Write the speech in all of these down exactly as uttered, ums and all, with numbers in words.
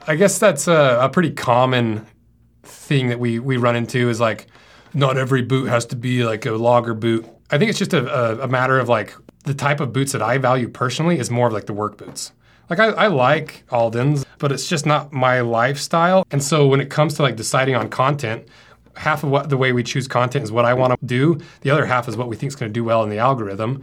I guess that's a, a pretty common thing that we, we run into is like, not every boot has to be like a logger boot. I think it's just a, a, a matter of like the type of boots that I value personally is more of like the work boots. Like I, I like Aldens, but it's just not my lifestyle. And so when it comes to like deciding on content, half of what the way we choose content is what I want to do. The other half is what we think is going to do well in the algorithm.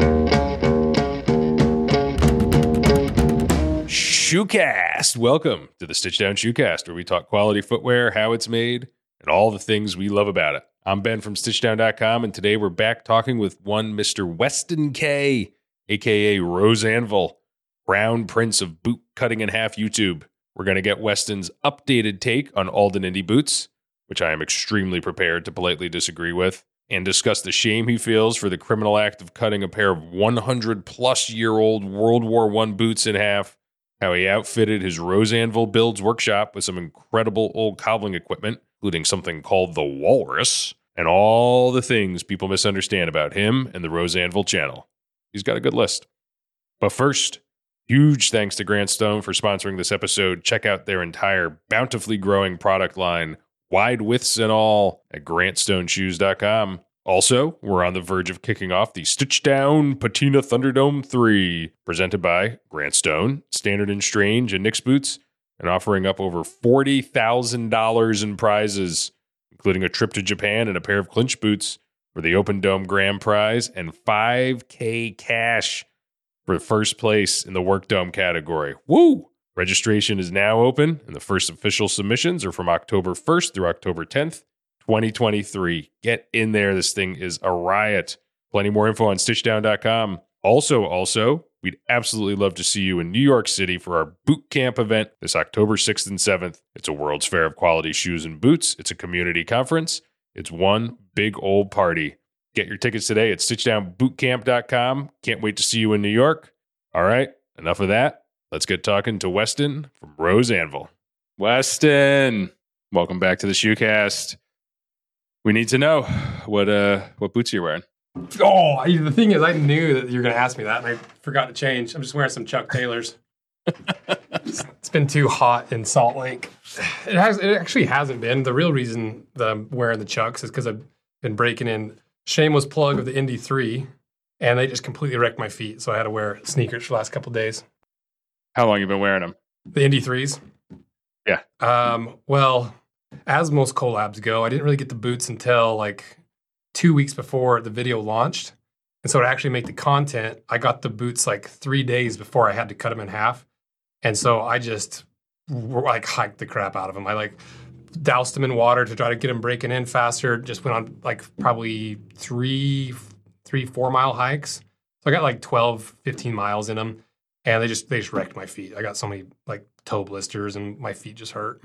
Shoecast. Welcome to the Stitch Down Shoecast, where we talk quality footwear, how it's made, and all the things we love about it. I'm Ben from Stitch Down dot com, and today we're back talking with one Mister Weston K, a k a. Rose Anvil, Brown Prince of boot cutting in half YouTube. We're going to get Weston's updated take on Alden Indy boots, which I am extremely prepared to politely disagree with, and discuss the shame he feels for the criminal act of cutting a pair of one hundred plus year old World War One boots in half, how he outfitted his Rose Anvil Builds workshop with some incredible old cobbling equipment, including something called the Walrus, and all the things people misunderstand about him and the Rose Anvil channel. He's got a good list. But first, huge thanks to Grant Stone for sponsoring this episode. Check out their entire bountifully growing product line, wide widths and all, at grant stone shoes dot com. Also, we're on the verge of kicking off the Stitch Down Patina Thunderdome three, presented by Grant Stone, Standard and Strange, and Knicks Boots, and offering up over forty thousand dollars in prizes, including a trip to Japan and a pair of clinch boots for the Open Dome Grand Prize, and five K cash for first place in the Work Dome category. Woo! Registration is now open, and the first official submissions are from October first through October tenth, twenty twenty-three. Get in there. This thing is a riot. Plenty more info on stitch down dot com. Also, also, we'd absolutely love to see you in New York City for our boot camp event this October sixth and seventh. It's a World's Fair of quality shoes and boots. It's a community conference. It's one big old party. Get your tickets today at stitch down boot camp dot com. Can't wait to see you in New York. All right, enough of that. Let's get talking to Weston from Rose Anvil. Weston, welcome back to the Shoecast. We need to know what uh what boots you're wearing. Oh, I, the thing is, I knew that you were going to ask me that, and I forgot to change. I'm just wearing some Chuck Taylors. It's been too hot in Salt Lake. It has. It actually hasn't been. The real reason that I'm wearing the Chucks is because I've been breaking in shameless plug of the Indy three, and they just completely wrecked my feet, so I had to wear sneakers for the last couple of days. How long have you been wearing them? The Indy threes? Yeah. Um, well, as most collabs go, I didn't really get the boots until like two weeks before the video launched. And so to actually make the content, I got the boots like three days before I had to cut them in half. And so I just like hiked the crap out of them. I like doused them in water to try to get them breaking in faster. Just went on like probably three, three, four mile hikes. So I got like twelve, fifteen miles in them. And they just they just wrecked my feet. I got so many like toe blisters, and my feet just hurt.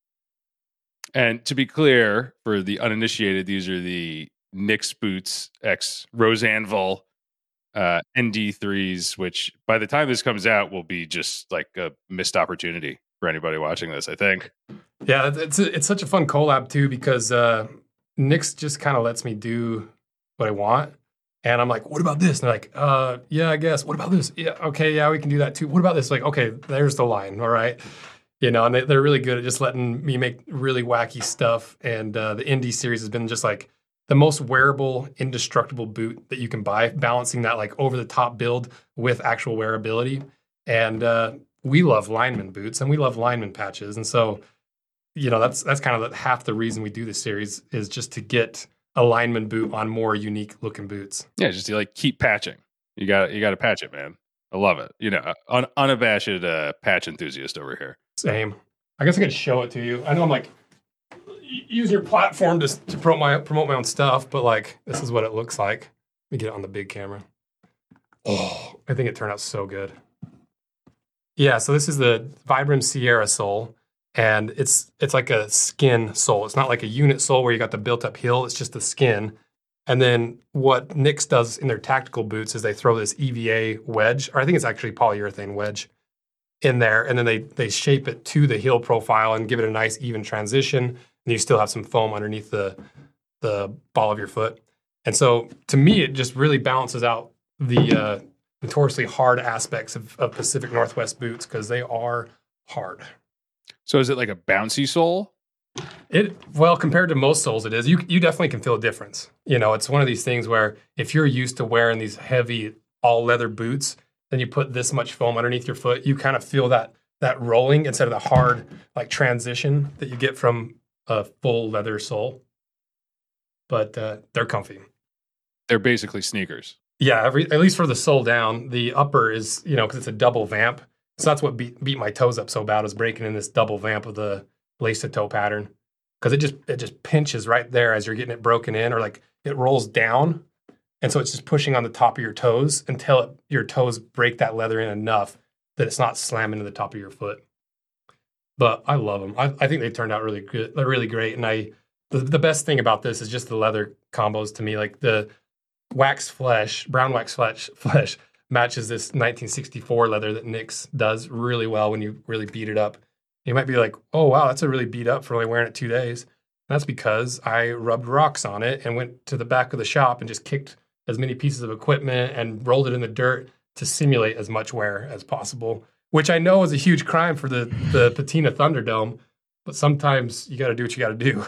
And to be clear, for the uninitiated, these are the Knicks Boots X Rose Anvil uh, N D threes, which by the time this comes out will be just like a missed opportunity for anybody watching this, I think. Yeah, it's a, it's such a fun collab too, because uh, Knicks just kind of lets me do what I want. And I'm like, what about this? And they're like, uh, yeah, I guess. What about this? Yeah, okay, yeah, we can do that too. What about this? Like, okay, there's the line, all right. You know, and they, they're really good at just letting me make really wacky stuff. And uh, the Indy series has been just like the most wearable, indestructible boot that you can buy, balancing that like over-the-top build with actual wearability. And uh, we love lineman boots, and we love lineman patches. And so, you know, that's that's kind of half the reason we do this series is just to get a lineman boot on more unique looking boots. Yeah, just to like keep patching. You got you got to patch it, man. I love it. You know, un- unabashed uh, patch enthusiast over here. Same. I guess I could show it to you. I know I'm like using your platform to to promote my promote my own stuff, but like this is what it looks like. Let me get it on the big camera. Oh, I think it turned out so good. Yeah, so this is the Vibram Sierra sole. And it's it's like a skin sole. It's not like a unit sole where you got the built-up heel. It's just the skin. And then what Knicks does in their tactical boots is they throw this E V A wedge, or I think it's actually polyurethane wedge, in there. And then they they shape it to the heel profile and give it a nice even transition. And you still have some foam underneath the the ball of your foot. And so to me, it just really balances out the uh, notoriously hard aspects of, of Pacific Northwest boots because they are hard. So is it like a bouncy sole? It well, compared to most soles, it is. You you definitely can feel a difference. You know, it's one of these things where if you're used to wearing these heavy all leather boots, then you put this much foam underneath your foot, you kind of feel that that rolling instead of the hard like transition that you get from a full leather sole. But uh, they're comfy. They're basically sneakers. Yeah, every, at least for the sole down. The upper is, you know, because it's a double vamp. So that's what beat, beat my toes up so bad, is breaking in this double vamp of the lace to toe pattern. Because it just it just pinches right there as you're getting it broken in, or like it rolls down. And so it's just pushing on the top of your toes until it, your toes break that leather in enough that it's not slamming to the top of your foot. But I love them. I, I think they turned out really good. They're really great. And I the, the best thing about this is just the leather combos to me. Like the wax flesh, brown wax flesh, flesh matches this nineteen sixty-four leather that Nix does really well when you really beat it up. You might be like, oh, wow, that's a really beat up for only wearing it two days. And that's because I rubbed rocks on it and went to the back of the shop and just kicked as many pieces of equipment and rolled it in the dirt to simulate as much wear as possible, which I know is a huge crime for the, the Patina Thunderdome, but sometimes you got to do what you got to do.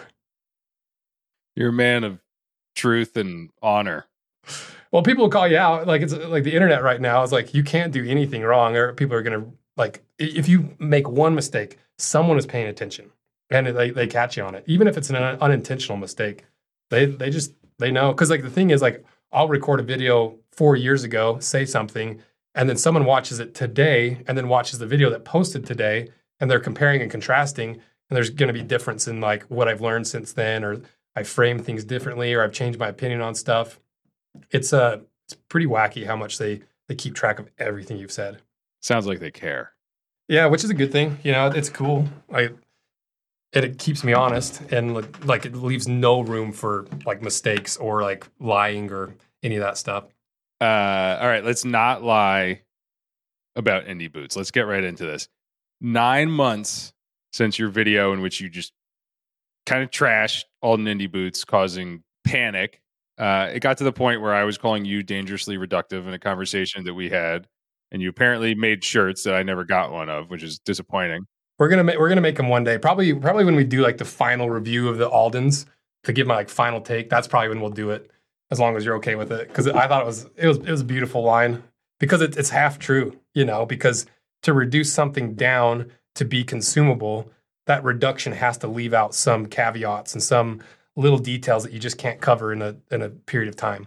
You're a man of truth and honor. Well, people will call you out. Like, it's like the internet right now is like, you can't do anything wrong, or people are going to, like, if you make one mistake, someone is paying attention and they, they catch you on it. Even if it's an unintentional mistake, they, they just, they know. Cause like the thing is, like, I'll record a video four years ago, say something, and then someone watches it today and then watches the video that posted today, and they're comparing and contrasting, and there's going to be difference in like what I've learned since then, or I frame things differently, or I've changed my opinion on stuff. It's uh, it's pretty wacky how much they, they keep track of everything you've said. Sounds like they care. Yeah, which is a good thing. You know, it's cool. Like, it, it keeps me honest, and like, like it leaves no room for like mistakes or like lying or any of that stuff. Uh, all right, let's not lie about indie boots. Let's get right into this. Nine months since your video in which you just kind of trashed Alden indie boots, causing panic. Uh, it got to the point where I was calling you dangerously reductive in a conversation that we had, and you apparently made shirts that I never got one of, which is disappointing. We're gonna make we're gonna make them one day. Probably probably when we do like the final review of the Aldens to give my like final take. That's probably when we'll do it, as long as you're okay with it. Because I thought it was it was it was a beautiful line, because it, it's half true, you know. Because to reduce something down to be consumable, that reduction has to leave out some caveats and some little details that you just can't cover in a in a period of time.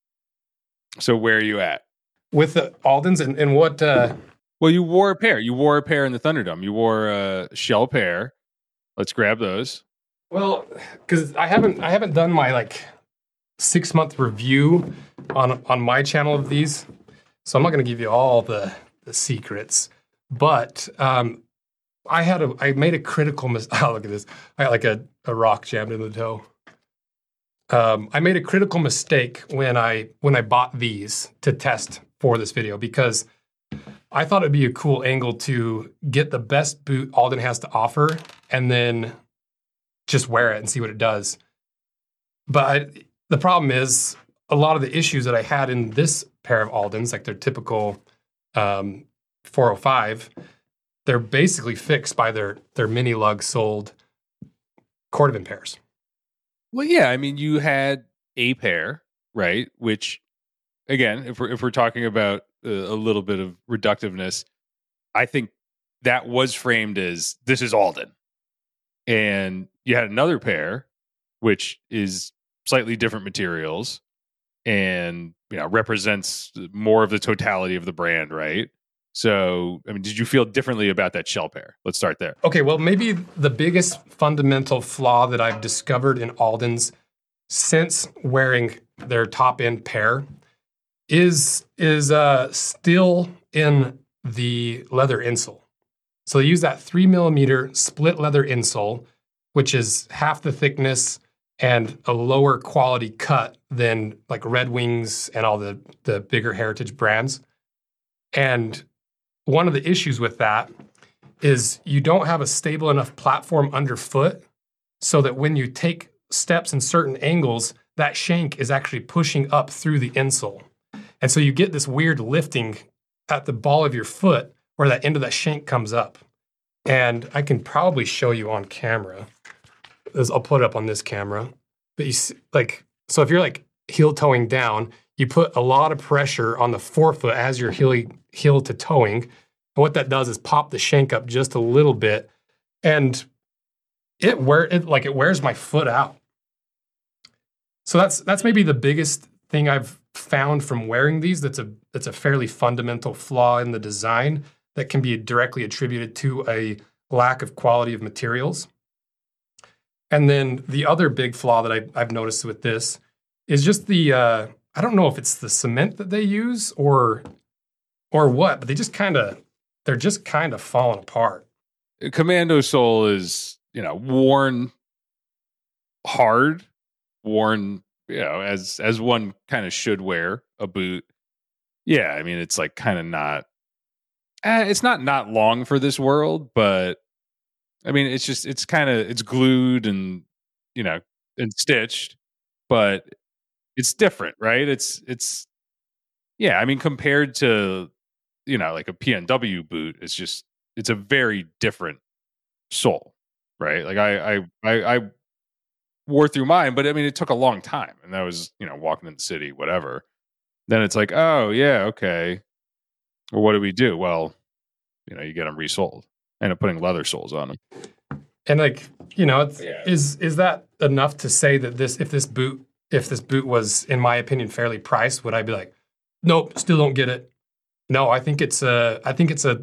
So where are you at With the Aldens, and, and what? Uh, well, you wore a pair. You wore a pair in the Thunderdome. You wore a shell pair. Let's grab those. well, because I haven't I haven't done my like six month review on on my channel of these, so I'm not going to give you all the the secrets. But um, I had a I made a critical mistake. Oh, look at this! I got like a, a rock jammed in the toe. Um, I made a critical mistake when I when I bought these to test for this video, because I thought it'd be a cool angle to get the best boot Alden has to offer and then just wear it and see what it does. But I, the problem is, a lot of the issues that I had in this pair of Aldens, like their typical um, four oh five, they're basically fixed by their their mini lug soled Cordovan pairs. Well, yeah, I mean, you had a pair, right? Which, again, if we're if we're talking about a, a little bit of reductiveness, I think that was framed as this is Alden, and you had another pair, which is slightly different materials, and you know represents more of the totality of the brand, right? So, I mean, did you feel differently about that shell pair? Let's start there. Okay, well, maybe the biggest fundamental flaw that I've discovered in Aldens since wearing their top end pair is is uh, still in the leather insole. So they use that three millimeter split leather insole, which is half the thickness and a lower quality cut than like Red Wings and all the the bigger heritage brands. And one of the issues with that is you don't have a stable enough platform underfoot so that when you take steps in certain angles, that shank is actually pushing up through the insole. And so you get this weird lifting at the ball of your foot where that end of that shank comes up. And I can probably show you on camera. I'll put it up on this camera. But you see, like, so if you're like heel toeing down, you put a lot of pressure on the forefoot as you're heel, heel to toeing. And what that does is pop the shank up just a little bit. And it wear it like it wears my foot out. So that's that's maybe the biggest thing I've found from wearing these. That's a that's a fairly fundamental flaw in the design that can be directly attributed to a lack of quality of materials. And then the other big flaw that I, I've noticed with this is just the, uh, I don't know if it's the cement that they use or or what, but they just kind of, they're just kind of falling apart. Commando sole is, you know, worn hard, worn, you know, as as one kind of should wear a boot. Yeah, I mean, it's like kind of not, eh, it's not not long for this world, but I mean, it's just, it's kind of, it's glued and, you know, and stitched, but it's different, right? It's, it's, yeah, I mean, compared to, you know, like a P N W boot, it's just, it's a very different sole, right? Like I, I, I, I wore through mine, but I mean, it took a long time, and that was, you know, walking in the city, whatever. Then it's like, oh yeah, okay. Well, what do we do? Well, you know, you get them resoled. End up putting leather soles on them. And like, you know, it's, Yeah. is is that enough to say that this, if this boot, if this boot was, in my opinion, fairly priced, would I be like, nope, still don't get it? No, I think it's a, I think it's a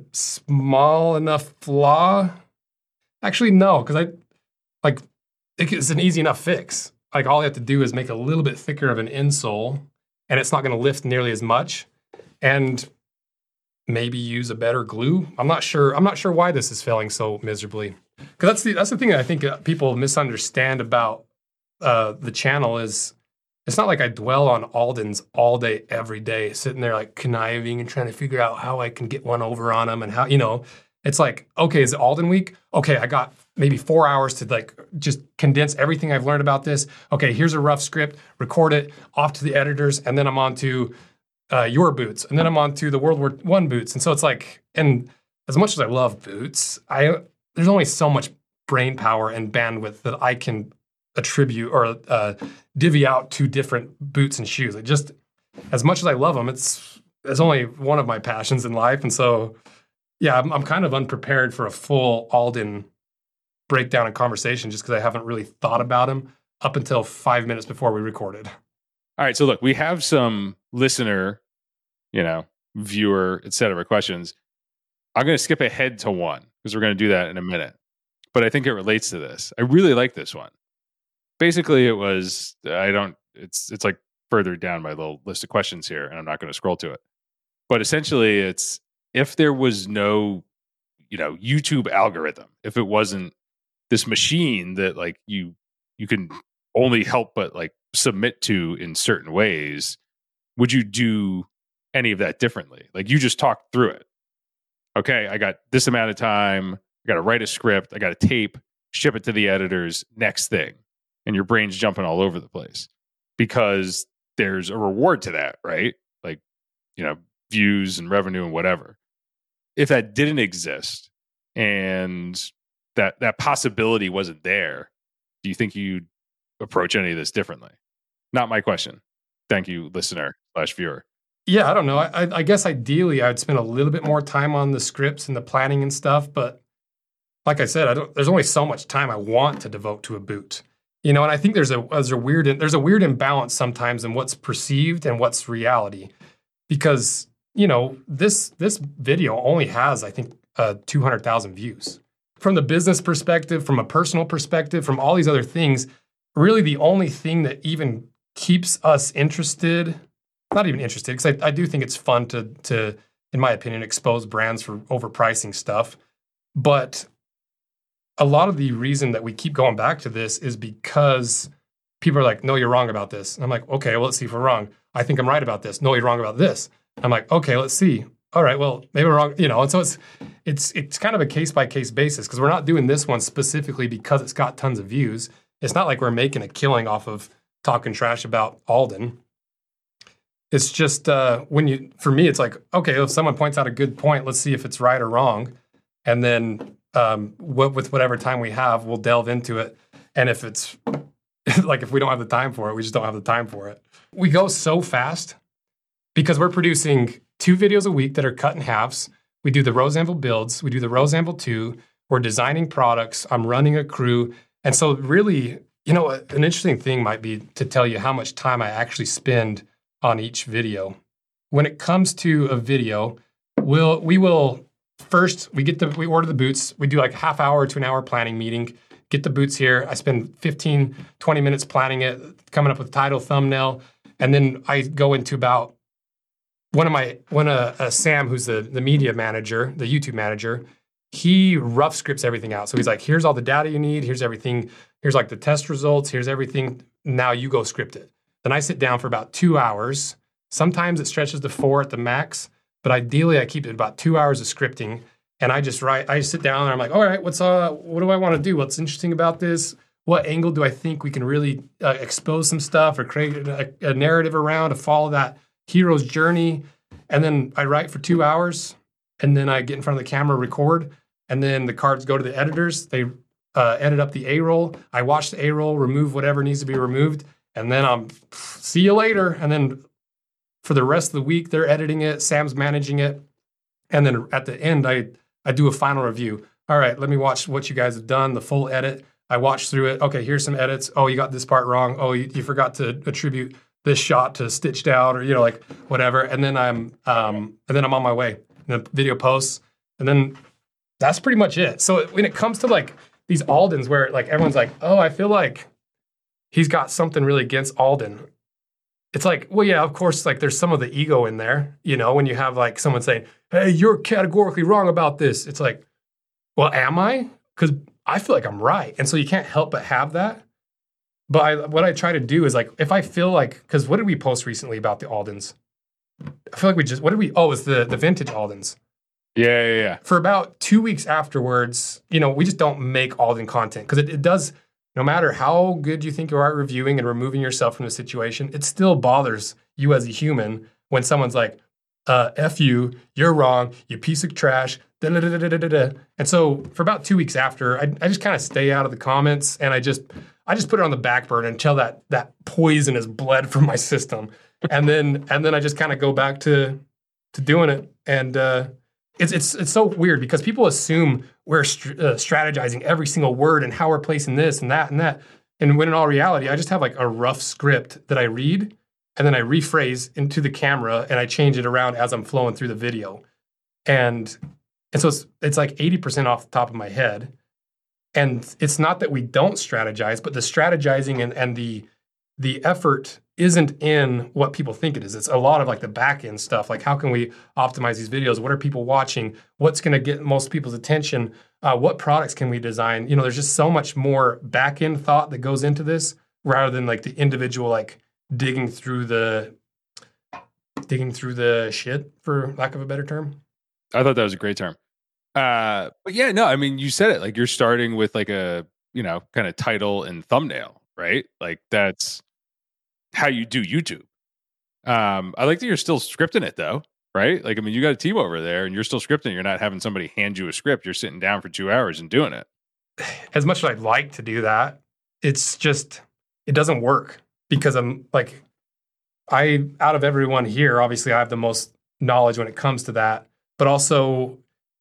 small enough flaw. Actually, no, because I, like, it's an easy enough fix. Like, all I have to do is make a little bit thicker of an insole, and it's not going to lift nearly as much. And maybe use a better glue. I'm not sure. I'm not sure why this is failing so miserably. Because that's the that's the thing that I think people misunderstand about uh, the channel is it's not like I dwell on Aldens all day, every day, sitting there like conniving and trying to figure out how I can get one over on them and how, you know, it's like, okay, is it Alden week? Okay, I got maybe four hours to like just condense everything I've learned about this. Okay, here's a rough script, record it, off to the editors, and then I'm on to Uh, your boots, and then I'm on to the World War One boots. And so it's like, and as much as I love boots, I there's only so much brain power and bandwidth that I can attribute or uh, divvy out to different boots and shoes. It just, as much as I love them, it's it's only one of my passions in life. And so, yeah, I'm, I'm kind of unprepared for a full Alden breakdown and conversation just because I haven't really thought about him up until five minutes before we recorded. All right, so look, we have some listener, you know, viewer, et cetera, questions. I'm going to skip ahead to one because we're going to do that in a minute. But I think it relates to this. I really like this one. Basically, it was, I don't, it's it's like further down my little list of questions here, and I'm not going to scroll to it. But essentially, it's if there was no, you know, YouTube algorithm, if it wasn't this machine that like you you can only help but like submit to in certain ways, would you do any of that differently? Like you just talked through it. Okay, I got this amount of time. I got to write a script. I got to tape, ship it to the editors. Next thing. And your brain's jumping all over the place because there's a reward to that, right? Like, you know, views and revenue and whatever. If that didn't exist and that that possibility wasn't there, do you think you'd approach any of this differently? Not my question. Thank you, listener slash viewer. Yeah, I don't know. I, I guess ideally I'd spend a little bit more time on the scripts and the planning and stuff. But like I said, I don't, there's only so much time I want to devote to a boot. You know, and I think there's a there's a weird there's a weird imbalance sometimes in what's perceived and what's reality, because you know this this video only has I think uh, two hundred thousand views. From the business perspective, from a personal perspective, from all these other things, really the only thing that even keeps us interested, not even interested, because I, I do think it's fun to to in my opinion expose brands for overpricing stuff, but a lot of the reason that we keep going back to this is because people are like, no, you're wrong about this. And I'm like, okay, well, let's see if we're wrong. I think I'm right about this. No, you're wrong about this. I'm like, okay, let's see. All right, well, maybe we're wrong. You know, and so it's it's it's kind of a case-by-case basis because we're not doing this one specifically because it's got tons of views. It's not like we're making a killing off of talking trash about Alden. It's just uh, when you, for me, it's like, okay, if someone points out a good point, let's see if it's right or wrong. And then um, what, with whatever time we have, we'll delve into it. And if it's like, if we don't have the time for it, we just don't have the time for it. We go so fast because we're producing two videos a week that are cut in halves. We do the Rose Anvil builds. We do the Rose Anvil two. We're designing products. I'm running a crew. And so really, you know, an interesting thing might be to tell you how much time I actually spend on each video. When it comes to a video, we'll, we will first, we get the, we order the boots. We do like a half hour to an hour planning meeting. Get the boots here. I spend fifteen, twenty minutes planning it, coming up with title, thumbnail. And then I go into about one of my, one of uh, Sam, who's the, the media manager, the YouTube manager, he rough scripts everything out. So he's like, here's all the data you need. Here's everything. Here's like the test results. Here's everything. Now you go script it. Then I sit down for about two hours. Sometimes it stretches to four at the max, but ideally I keep it about two hours of scripting. And I just write, I sit down and I'm like, all right, what's uh, what do I want to do? What's interesting about this? What angle do I think we can really uh, expose some stuff or create a, a narrative around to follow that hero's journey? And then I write for two hours and then I get in front of the camera, record, and then the cards go to the editors. They uh, edit up the A-roll. I watch the A-roll, remove whatever needs to be removed, and then I'm, see you later. And then for the rest of the week, they're editing it. Sam's managing it. And then at the end, I I do a final review. All right, let me watch what you guys have done, the full edit. I watch through it. Okay, here's some edits. Oh, you got this part wrong. Oh, you, you forgot to attribute this shot to stitched out, or you know, like whatever. And then I'm um, and then I'm on my way. And the video posts, and then that's pretty much it. So when it comes to like these Aldens, where like everyone's like, oh, I feel like he's got something really against Alden. It's like, well, yeah, of course, like there's some of the ego in there, you know, when you have like someone saying, hey, you're categorically wrong about this. It's like, well, am I? Because I feel like I'm right. And so you can't help but have that. But I, what I try to do is like, if I feel like, because what did we post recently about the Aldens? I feel like we just, what did we, oh, it was the, the vintage Aldens. Yeah, yeah, yeah. For about two weeks afterwards, you know, we just don't make Alden content because it, it does, no matter how good you think you are at reviewing and removing yourself from the situation, it still bothers you as a human when someone's like, uh, F you, you're wrong, you piece of trash, da da da da da da. And so for about two weeks after, I, I just kind of stay out of the comments and I just I just put it on the back burner until that that poison is bled from my system. And then and then I just kind of go back to to doing it. And uh, it's it's it's so weird because people assume we're st- uh, strategizing every single word and how we're placing this and that and that. And when in all reality, I just have like a rough script that I read and then I rephrase into the camera and I change it around as I'm flowing through the video. And and so it's, it's like eighty percent off the top of my head. And it's not that we don't strategize, but the strategizing and, and the the effort isn't in what people think it is. It's a lot of like the back end stuff. Like how can we optimize these videos? What are people watching? What's going to get most people's attention? Uh, what products can we design? You know, there's just so much more back end thought that goes into this rather than like the individual like digging through the digging through the shit, for lack of a better term. I thought that was a great term. Uh, but yeah, no, I mean, you said it, like you're starting with like a, you know, kind of title and thumbnail, right? Like that's how you do YouTube. Um, I like that you're still scripting it though, right? Like, I mean, you got a team over there and you're still scripting. You're not having somebody hand you a script. You're sitting down for two hours and doing it. As much as I'd like to do that, it's just, it doesn't work because I'm like, I, out of everyone here, obviously I have the most knowledge when it comes to that, but also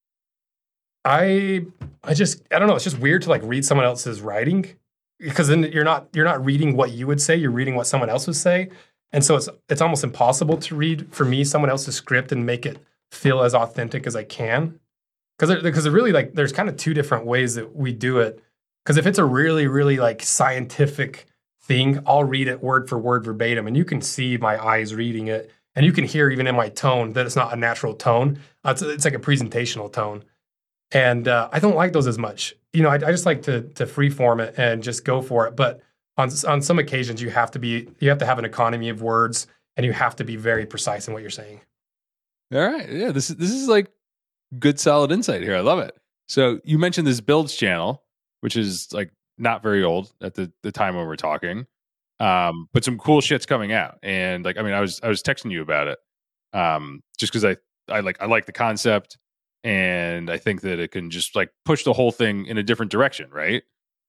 I, I just, I don't know. It's just weird to like read someone else's writing because then you're not, you're not reading what you would say. You're reading what someone else would say. And so it's, it's almost impossible to read for me, someone else's script and make it feel as authentic as I can. Because because really like, there's kind of two different ways that we do it. Because if it's a really, really like scientific thing, I'll read it word for word verbatim and you can see my eyes reading it and you can hear even in my tone that it's not a natural tone. Uh, it's, it's like a presentational tone. And uh, I don't like those as much. You know, I, I just like to to freeform it and just go for it. But on on some occasions, you have to be you have to have an economy of words, and you have to be very precise in what you're saying. All right, yeah, this is this is like good, solid insight here. I love it. So you mentioned this builds channel, which is like not very old at the the time when we're talking, um, but some cool shit's coming out. And like, I mean, I was I was texting you about it, um, just because I I like I like the concept. and I think that it can just like push the whole thing in a different direction, right?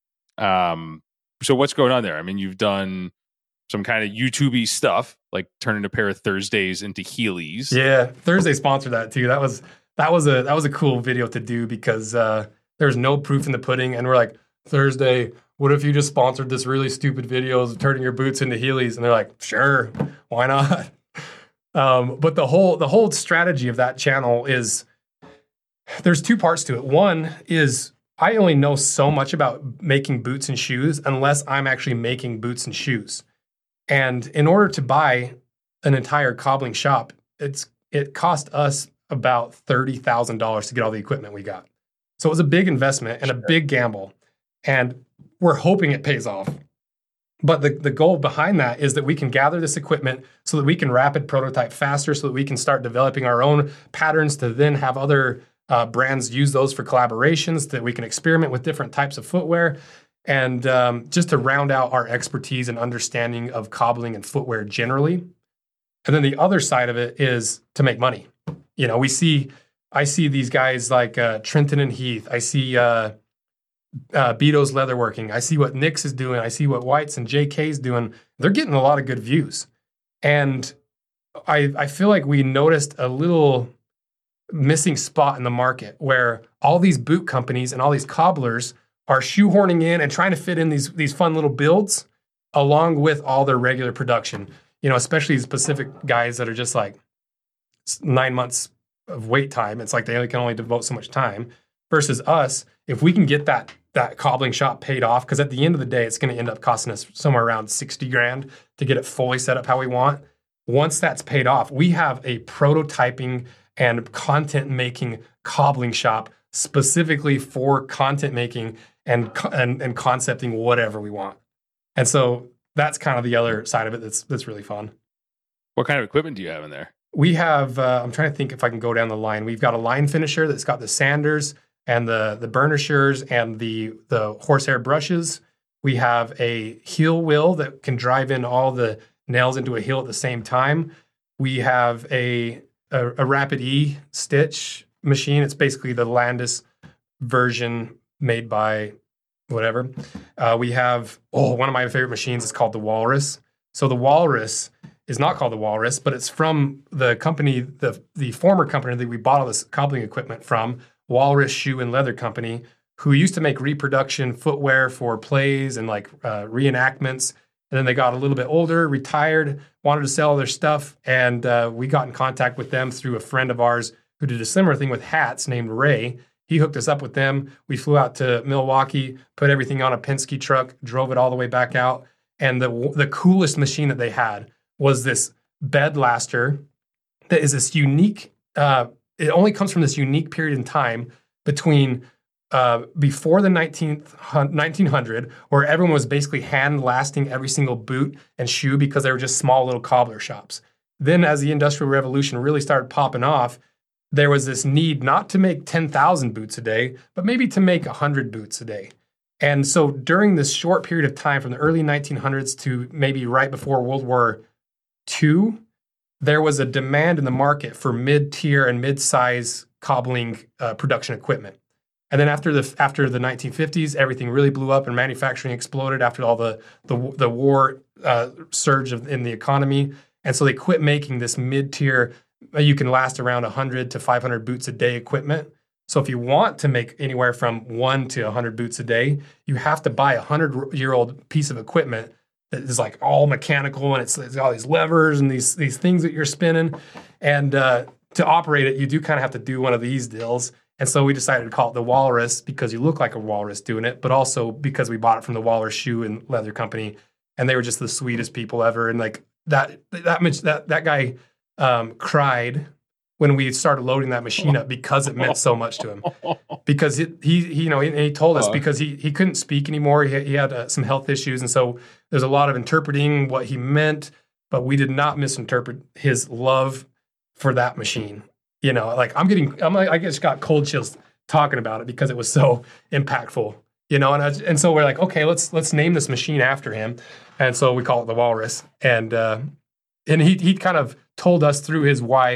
Um, so what's going on there? I mean, you've done some kind of YouTube-y stuff, like turning a pair of Thursdays into Heelys. Yeah, Thursday sponsored that too. That was that was a that was a cool video to do because uh, there's no proof in the pudding, and we're like, Thursday, what if you just sponsored this really stupid video of turning your boots into Heelys? And they're like, sure, why not? Um, but the whole the whole strategy of that channel is there's two parts to it. One is I only know so much about making boots and shoes unless I'm actually making boots and shoes. And in order to buy an entire cobbling shop, it's it cost us about thirty thousand dollars to get all the equipment we got. So it was a big investment and a big gamble. And we're hoping it pays off. But the, the goal behind that is that we can gather this equipment so that we can rapid prototype faster, so that we can start developing our own patterns to then have other uh, brands use those for collaborations, that we can experiment with different types of footwear, and um, just to round out our expertise and understanding of cobbling and footwear generally. And then the other side of it is to make money. You know, we see, I see these guys like uh, Trenton and Heath. I see uh, uh, Beto's Leatherworking. I see what Nick's is doing. I see what White's and J K's doing. They're getting a lot of good views. And I, I feel like we noticed a little missing spot in the market where all these boot companies and all these cobblers are shoehorning in and trying to fit in these, these fun little builds along with all their regular production. You know, especially these Pacific guys that are just like nine months of wait time. It's like they can only devote so much time versus us. If we can get that that cobbling shop paid off, because at the end of the day, it's going to end up costing us somewhere around sixty grand to get it fully set up how we want. Once that's paid off, we have a prototyping and content making cobbling shop specifically for content making and and, and concepting whatever we want. And so that's kind of the other side of it that's that's really fun. What kind of equipment do you have in there? We have, uh, I'm trying to think if I can go down the line. We've got a line finisher that's got the sanders and the the burnishers and the the horsehair brushes. We have a heel wheel that can drive in all the nails into a heel at the same time. We have a a, a Rapid E stitch machine. It's basically the Landis version made by whatever. Uh, we have, oh, one of my favorite machines is called the Walrus. So the Walrus is not called the Walrus, but it's from the company, the the former company that we bought all this cobbling equipment from, Walrus Shoe and Leather Company, who used to make reproduction footwear for plays and like uh, reenactments. And then they got a little bit older, retired, wanted to sell their stuff. And uh, we got in contact with them through a friend of ours who did a similar thing with hats named Ray. He hooked us up with them. We flew out to Milwaukee, put everything on a Penske truck, drove it all the way back out. And the the coolest machine that they had was this bed laster that is this unique, uh, it only comes from this unique period in time between uh, before the nineteen hundred, where everyone was basically hand lasting every single boot and shoe because they were just small little cobbler shops. Then as the Industrial Revolution really started popping off, there was this need not to make ten thousand boots a day, but maybe to make one hundred boots a day. And so during this short period of time from the early nineteen hundreds to maybe right before World War Two, there was a demand in the market for mid-tier and mid-size cobbling uh, production equipment. And then after the after the nineteen fifties, everything really blew up and manufacturing exploded after all the the, the war uh, surge of, in the economy. And so they quit making this mid-tier, you can last around one hundred to five hundred boots a day equipment. So if you want to make anywhere from one to one hundred boots a day, you have to buy a hundred-year-old piece of equipment that is like all mechanical, and it's, it's got all these levers and these these things that you're spinning. And uh, to operate it, you do kind of have to do one of these deals. And so we decided to call it the Walrus because you look like a walrus doing it, but also because we bought it from the Walrus Shoe and Leather Company, and they were just the sweetest people ever. And like that that that that guy um, cried when we started loading that machine up because it meant so much to him. Because it, he, he, you know, he, he told us because he he couldn't speak anymore. He, he had uh, some health issues, and so there's a lot of interpreting what he meant. But we did not misinterpret his love for that machine. You know, like I'm getting, I'm like, I just got cold chills talking about it because it was so impactful. You know, and I, and so we're like, okay, let's let's name this machine after him, and so we call it the Walrus. And uh, and he he kind of told us through his wife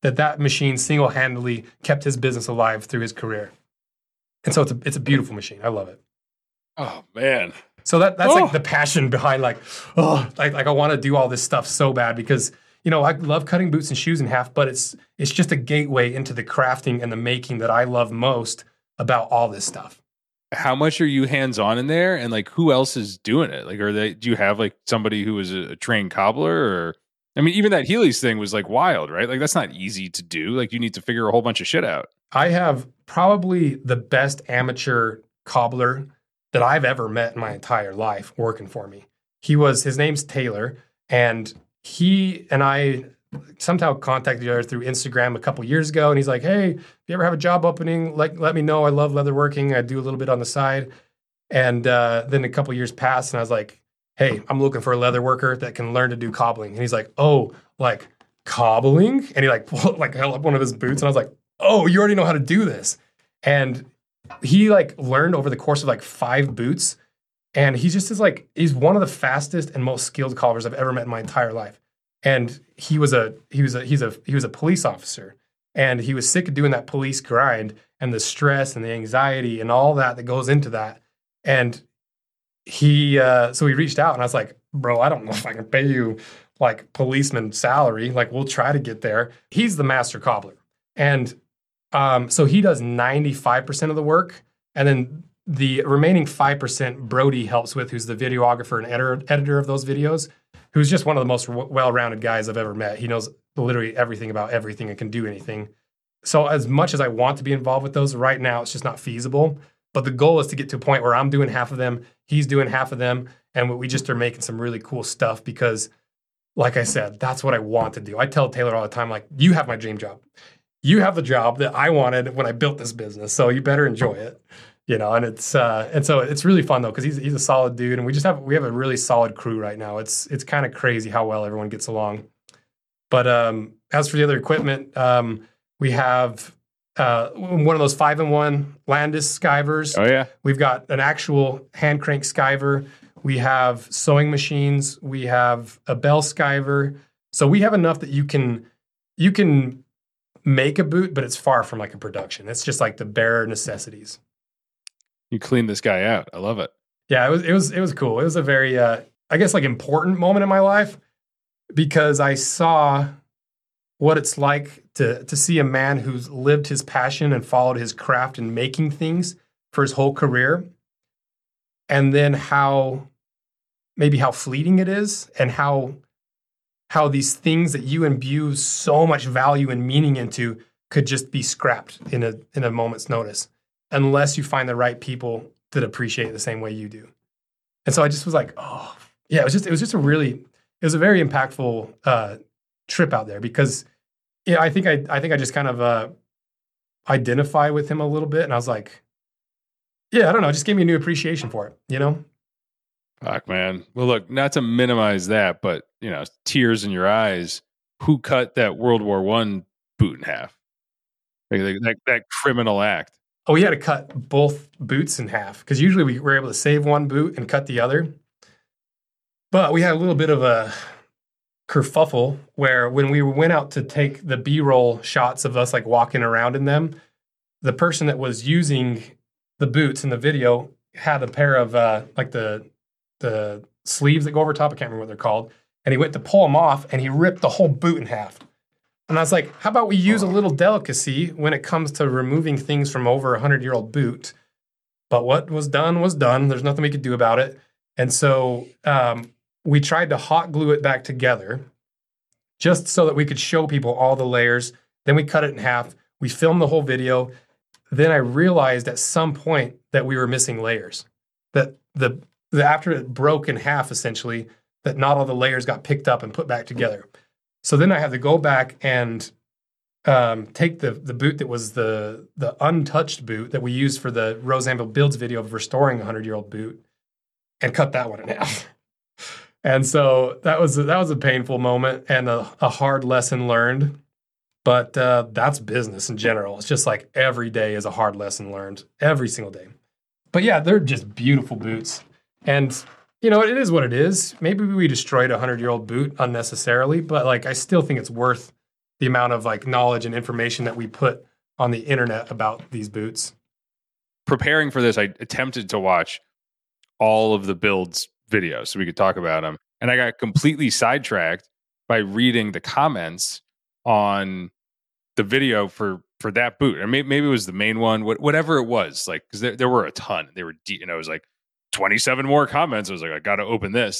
that that machine single-handedly kept his business alive through his career. And so it's a, it's a beautiful machine. I love it. Oh, man. So that that's Oh. like the passion behind like, oh, like, like I want to do all this stuff so bad because, you know, I love cutting boots and shoes in half, but it's it's just a gateway into the crafting and the making that I love most about all this stuff. How much are you hands-on in there? And like, who else is doing it? Like, are they, do you have like somebody who is a, a trained cobbler or, I mean, even that Heelys thing was like wild, right? Like that's not easy to do. Like you need to figure a whole bunch of shit out. I have probably the best amateur cobbler that I've ever met in my entire life working for me. He was, his name's Taylor, and he and I somehow contacted each other through Instagram a couple years ago, and he's like, hey, if you ever have a job opening, like, let me know. I love leatherworking. I do a little bit on the side. And uh, then a couple years passed, and I was like, hey, I'm looking for a leather worker that can learn to do cobbling. And he's like, oh, like cobbling? And he like pulled, like held up one of his boots, and I was like, oh, you already know how to do this. And he like learned over the course of like five boots. And he just is like, he's one of the fastest and most skilled cobblers I've ever met in my entire life. And he was a, he was a, he's a, he was a police officer, and he was sick of doing that police grind and the stress and the anxiety and all that that goes into that. And he, uh, so he reached out, and I was like, bro, I don't know if I can pay you like policeman salary. Like we'll try to get there. He's the master cobbler. And Um, so he does ninety-five percent of the work, and then the remaining five percent Brody helps with, who's the videographer and editor, editor of those videos, who's just one of the most w- well-rounded guys I've ever met. He knows literally everything about everything and can do anything. So as much as I want to be involved with those, right now it's just not feasible. But the goal is to get to a point where I'm doing half of them, he's doing half of them, and we just are making some really cool stuff because, like I said, that's what I want to do. I tell Taylor all the time, like, you have my dream job. You have the job that I wanted when I built this business, so you better enjoy it, you know. And it's uh, and so it's really fun though because he's he's a solid dude, and we just have we have a really solid crew right now. It's it's kind of crazy how well everyone gets along. But um, as for the other equipment, um, we have uh, one of those five in one Landis skivers. Oh yeah, We've got an actual hand crank skiver. We have sewing machines. We have a bell skiver. So we have enough that you can you can. make a boot, but it's far from like a production. It's just like the bare necessities. you cleaned this guy out. I love it. Yeah, it was it was it was cool. It was a very uh I guess like important moment in my life because I saw what it's like to to see a man who's lived his passion and followed his craft and making things for his whole career, and then how maybe how fleeting it is, and how how these things that you imbue so much value and meaning into could just be scrapped in a in a moment's notice unless you find the right people that appreciate it the same way you do. And so I just was like, oh, yeah, it was just it was just a really it was a very impactful uh, trip out there because yeah, I think I I think I just kind of uh, identify with him a little bit, and I was like, yeah, I don't know, it just gave me a new appreciation for it, you know? Fuck, man. Well, look, not to minimize that, but you know, tears in your eyes. Who cut that World War One boot in half? Like, like, that, that criminal act. Oh, we had to cut both boots in half because usually we were able to save one boot and cut the other. But we had a little bit of a kerfuffle where when we went out to take the B-roll shots of us like walking around in them, the person that was using the boots in the video had a pair of uh, like the the sleeves that go over top. I can't remember what they're called. And he went to pull them off, and he ripped the whole boot in half. And I was like, how about we use a little delicacy when it comes to removing things from over a hundred-year-old boot? But what was done was done. There's nothing we could do about it. And so um, we tried to hot glue it back together just so that we could show people all the layers. Then we cut it in half. We filmed the whole video. Then I realized at some point that we were missing layers. That the, the after it broke in half, essentially, that not all the layers got picked up and put back together. So then I had to go back and um, take the the boot that was the the untouched boot that we used for the Rosanville Builds video of restoring a hundred-year-old boot and cut that one in half. And so that was, that was a painful moment and a, a hard lesson learned. But uh, that's business in general. It's just like every day is a hard lesson learned, every single day. But yeah, they're just beautiful boots. And you know, it is what it is. Maybe we destroyed a hundred-year-old boot unnecessarily, but like I still think it's worth the amount of like knowledge and information that we put on the internet about these boots. Preparing for this, I attempted to watch all of the builds videos so we could talk about them. And I got completely sidetracked by reading the comments on the video for, for that boot. And maybe, maybe it was the main one, whatever it was, like, because there, there were a ton. They were deep, you know, it was like twenty-seven more comments. I was like, I got to open this.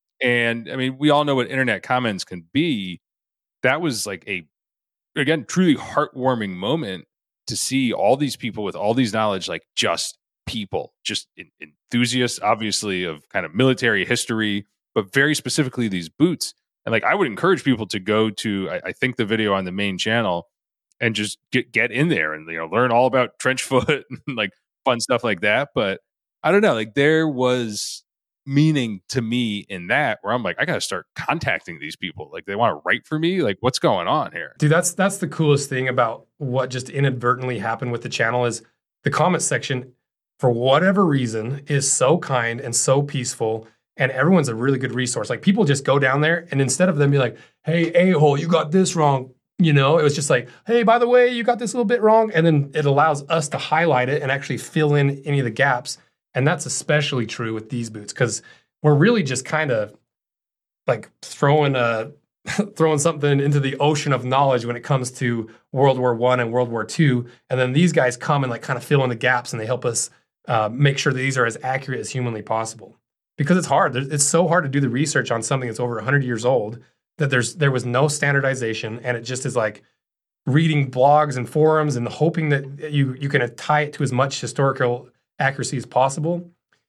And I mean, we all know what internet comments can be. That was like a, again, truly heartwarming moment to see all these people with all these knowledge, like just people, just enthusiasts, obviously, of kind of military history, but very specifically these boots. And like, I would encourage people to go to, I, I think the video on the main channel and just get, get in there and, you know, learn all about trench foot and like fun stuff like that. But I don't know, like there was meaning to me in that where I'm like, I got to start contacting these people. Like they want to write for me. Like what's going on here? Dude, that's, that's the coolest thing about what just inadvertently happened with the channel is the comment section, for whatever reason, is so kind and so peaceful. And everyone's a really good resource. Like people just go down there and instead of them be like, hey, a-hole, you got this wrong. You know, it was just like, hey, by the way, you got this little bit wrong. And then it allows us to highlight it and actually fill in any of the gaps. And that's especially true with these boots because we're really just kind of like throwing a throwing something into the ocean of knowledge when it comes to World War One and World War Two. And then these guys come and like kind of fill in the gaps and they help us uh, make sure that these are as accurate as humanly possible. Because it's hard. It's so hard to do the research on something that's over one hundred years old that there's there was no standardization, and it just is like reading blogs and forums and hoping that you you can tie it to as much historical accuracy as possible.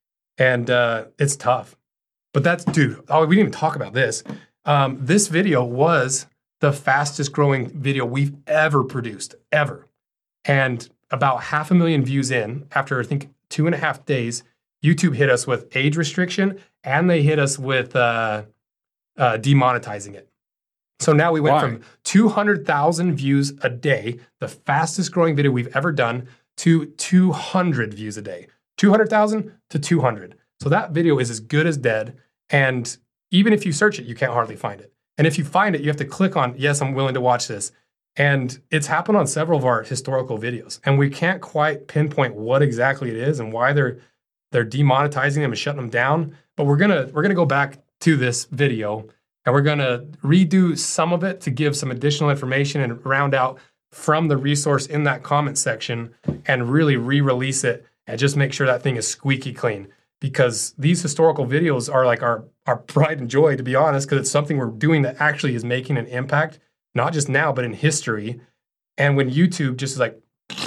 And uh, it's tough. But that's, dude, oh, we didn't even talk about this. Um, this video was the fastest growing video we've ever produced, ever. And about half a million views in, after I think two and a half days, YouTube hit us with age restriction, and they hit us with uh, uh, demonetizing it. So now we went Why? from two hundred thousand views a day, the fastest growing video we've ever done, to two hundred views a day. two hundred thousand to two hundred. So that video is as good as dead. And even if you search it, you can't hardly find it. And if you find it, you have to click on, yes, I'm willing to watch this. And it's happened on several of our historical videos. And we can't quite pinpoint what exactly it is and why they're They're demonetizing them and shutting them down. But we're gonna we're gonna go back to this video and we're gonna redo some of it to give some additional information and round out from the resource in that comment section and really re-release it and just make sure that thing is squeaky clean. Because these historical videos are like our our pride and joy, to be honest, because it's something we're doing that actually is making an impact, not just now, but in history. And when YouTube just is like,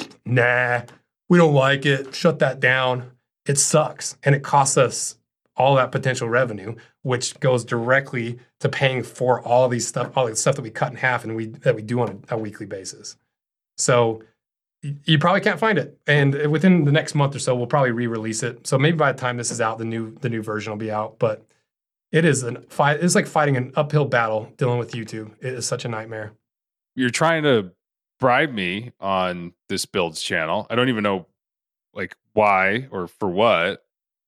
nah, we don't like it, shut that down. It sucks, and it costs us all that potential revenue, which goes directly to paying for all these stuff, all the stuff that we cut in half and we that we do on a, a weekly basis. So you probably can't find it, and within the next month or so, we'll probably re-release it. So maybe by the time this is out, the new the new version will be out. But it is an fight. It's like fighting an uphill battle dealing with YouTube. It is such a nightmare. You're trying to bribe me on this builds channel. I don't even know like why or for what.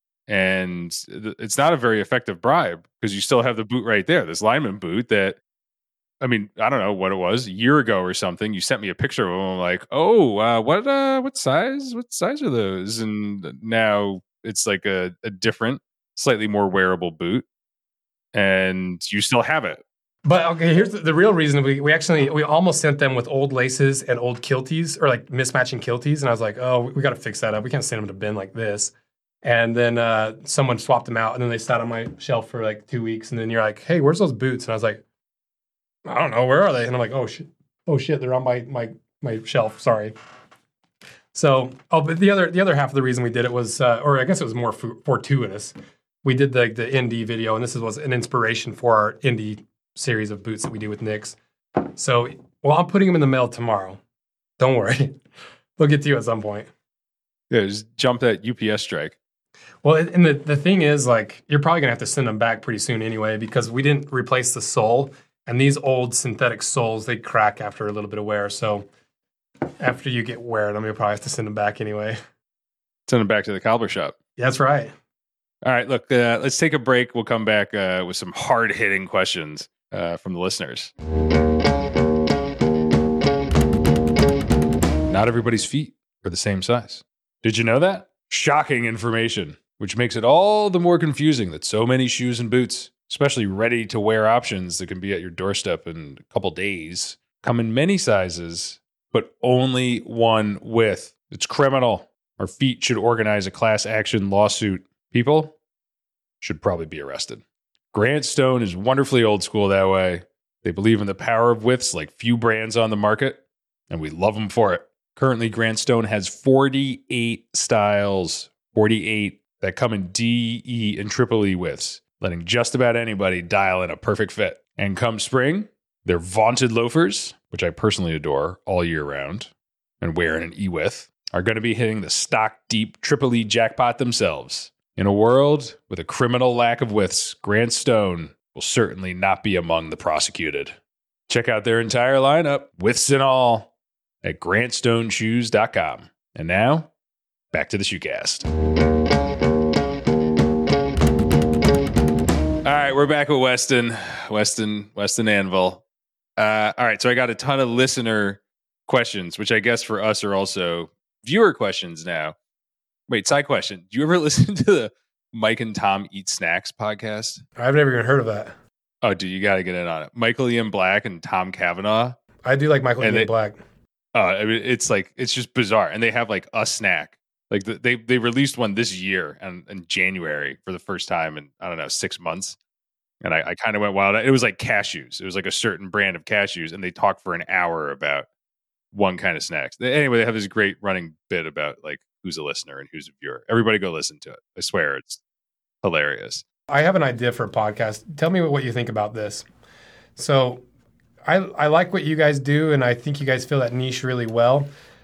And it's not a very effective bribe because you still have the boot right there, this lineman boot that, I mean, I don't know what it was, a year ago or something. You sent me a picture of them. I'm like, oh, uh, what uh, what size? What size are those? And now it's like a, a different, slightly more wearable boot. And you still have it. But okay, here's the, the real reason. We we actually, we almost sent them with old laces and old kilties or like mismatching kilties. And I was like, oh, we, we got to fix that up. We can't send them to bin like this. And then uh, someone swapped them out, and then they sat on my shelf for like two weeks. And then you're like, hey, where's those boots? And I was like, I don't know, where are they? And I'm like, oh shit, oh shit, they're on my my my shelf. Sorry. So, oh, but the other the other half of the reason we did it was, uh, or I guess it was more f- fortuitous. We did the the indie video, and this was an inspiration for our indie series of boots that we do with Nix. So, well, I'm putting them in the mail tomorrow. Don't worry, they'll get to you at some point. Yeah, just jump that U P S strike. Well, and the, the thing is, like, you're probably going to have to send them back pretty soon anyway, because we didn't replace the sole. And these old synthetic soles, they crack after a little bit of wear. So after you get wear them, you'll probably have to send them back anyway. Send them back to the cobbler shop. That's right. All right, look, uh, let's take a break. We'll come back uh, with some hard-hitting questions uh, from the listeners. not everybody's feet are the same size. Did you know that? Shocking information, which makes it all the more confusing that so many shoes and boots, especially ready-to-wear options that can be at your doorstep in a couple days, come in many sizes, but only one width. It's criminal. Our feet should organize a class action lawsuit. People should probably be arrested. Grant Stone is wonderfully old school that way. They believe in the power of widths like few brands on the market, and we love them for it. Currently, Grant Stone has forty-eight styles, forty-eight that come in D, E, and triple E widths, letting just about anybody dial in a perfect fit. And come spring, their vaunted loafers, which I personally adore all year round and wear in an E width, are going to be hitting the stock deep triple E jackpot themselves. In a world with a criminal lack of widths, Grant Stone will certainly not be among the prosecuted. Check out their entire lineup, widths and all, at grant stone shoes dot com. And now, back to the Shoecast. All right, we're back with Weston, Weston, Weston Anvil. Uh, all right, so I got a ton of listener questions, which I guess for us are also viewer questions now. Wait, side question. Do you ever listen to the Mike and Tom Eat Snacks podcast? I've never even heard of that. Oh, dude, you got to get in on it. Michael Ian Black and Tom Cavanaugh. I do like Michael And Ian they- Black. Uh, I mean, it's like, it's just bizarre. And they have like a snack. Like the, they they released one this year and in January for the first time in, I don't know, six months. And I, I kind of went wild. It was like cashews. It was like a certain brand of cashews. And they talked for an hour about one kind of snacks. They, anyway, they have this great running bit about like who's a listener and who's a viewer. Everybody go listen to it. I swear it's hilarious. I have an idea for a podcast. Tell me what you think about this. So I I like what you guys do, and I think you guys fill that niche really well.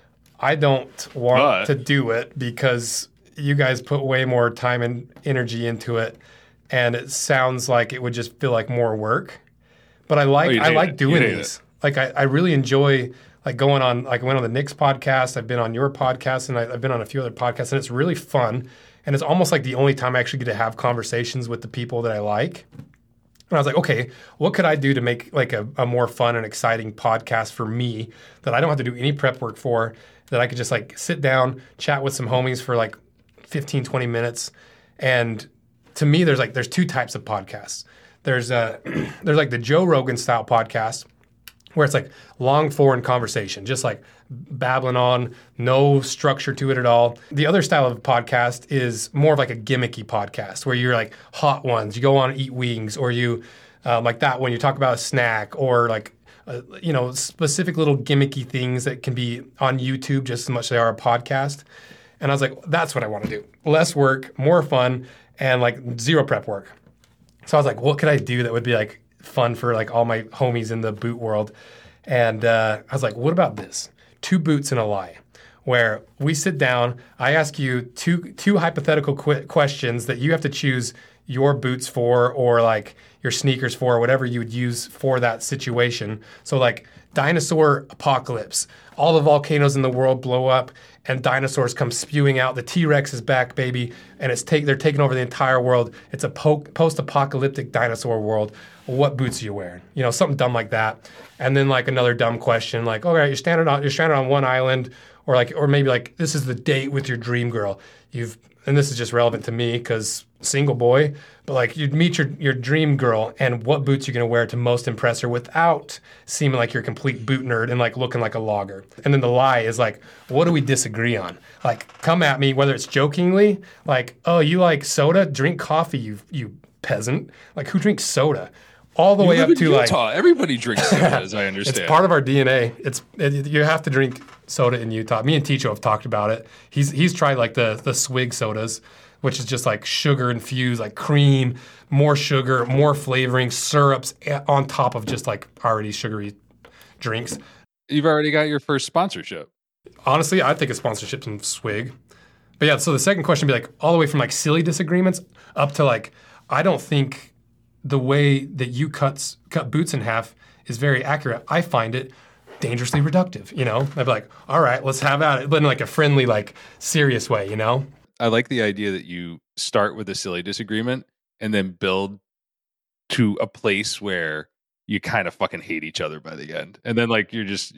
I don't want But- to do it because you guys put way more time and energy into it, and it sounds like it would just feel like more work. But I like Oh, you I hate like it. doing You hate these. Like I, I really enjoy like going on like I went on the Nick's podcast. I've been on your podcast, and I, I've been on a few other podcasts, and it's really fun. And it's almost like the only time I actually get to have conversations with the people that I like. And I was like, okay, what could I do to make like a, a more fun and exciting podcast for me that I don't have to do any prep work for, that I could just like sit down, chat with some homies for like fifteen, twenty minutes. And to me, there's like, there's two types of podcasts. There's uh, there's like the Joe Rogan style podcast where it's like long foreign conversation, just like babbling on, no structure to it at all. The other style of podcast is more of like a gimmicky podcast where you're like hot ones. You go on and eat wings, or you um, like that when you talk about a snack, or like uh, you know specific little gimmicky things that can be on YouTube just as much as they are a podcast. And I was like, that's what I want to do. Less work, more fun, and like zero prep work. So I was like, what could I do that would be like fun for like all my homies in the boot world? And uh, I was like, what about this? Two boots and a lie, where we sit down, I ask you two two hypothetical qu- questions that you have to choose your boots for, or like your sneakers for, or whatever you would use for that situation. So like dinosaur apocalypse, all the volcanoes in the world blow up and dinosaurs come spewing out. The T-Rex is back, baby, and it's take they're taking over the entire world. It's a po- post-apocalyptic dinosaur world. What boots are you wearing? You know, something dumb like that. And then like another dumb question, like, all right, you're standing on you're stranded on one island, or like, or maybe like this is the date with your dream girl. You've and this is just relevant to me because single boy, but like you'd meet your your dream girl, and what boots you're gonna wear to most impress her without seeming like you're a complete boot nerd and like looking like a logger. And then the lie is like, what do we disagree on? Like, come at me, whether it's jokingly, like, oh, you like soda? Drink coffee, you you peasant. Like, who drinks soda? All the You way live up in to like Utah. Everybody drinks soda, as I understand. it's part of our D N A. It's it, you have to drink soda in Utah. Me and Ticho have talked about it. He's he's tried like the the swig sodas, which is just like sugar infused, like cream, more sugar, more flavoring, syrups on top of just like already sugary drinks. You've already got your first sponsorship. Honestly, I think a sponsorship from Swig. But yeah, so the second question would be like all the way from like silly disagreements up to like, I don't think the way that you cut, cut boots in half is very accurate. I find it dangerously reductive, you know? I'd be like, all right, let's have at it, but in like a friendly, like serious way, you know? I like the idea that you start with a silly disagreement and then build to a place where you kind of fucking hate each other by the end. And then like you're just you're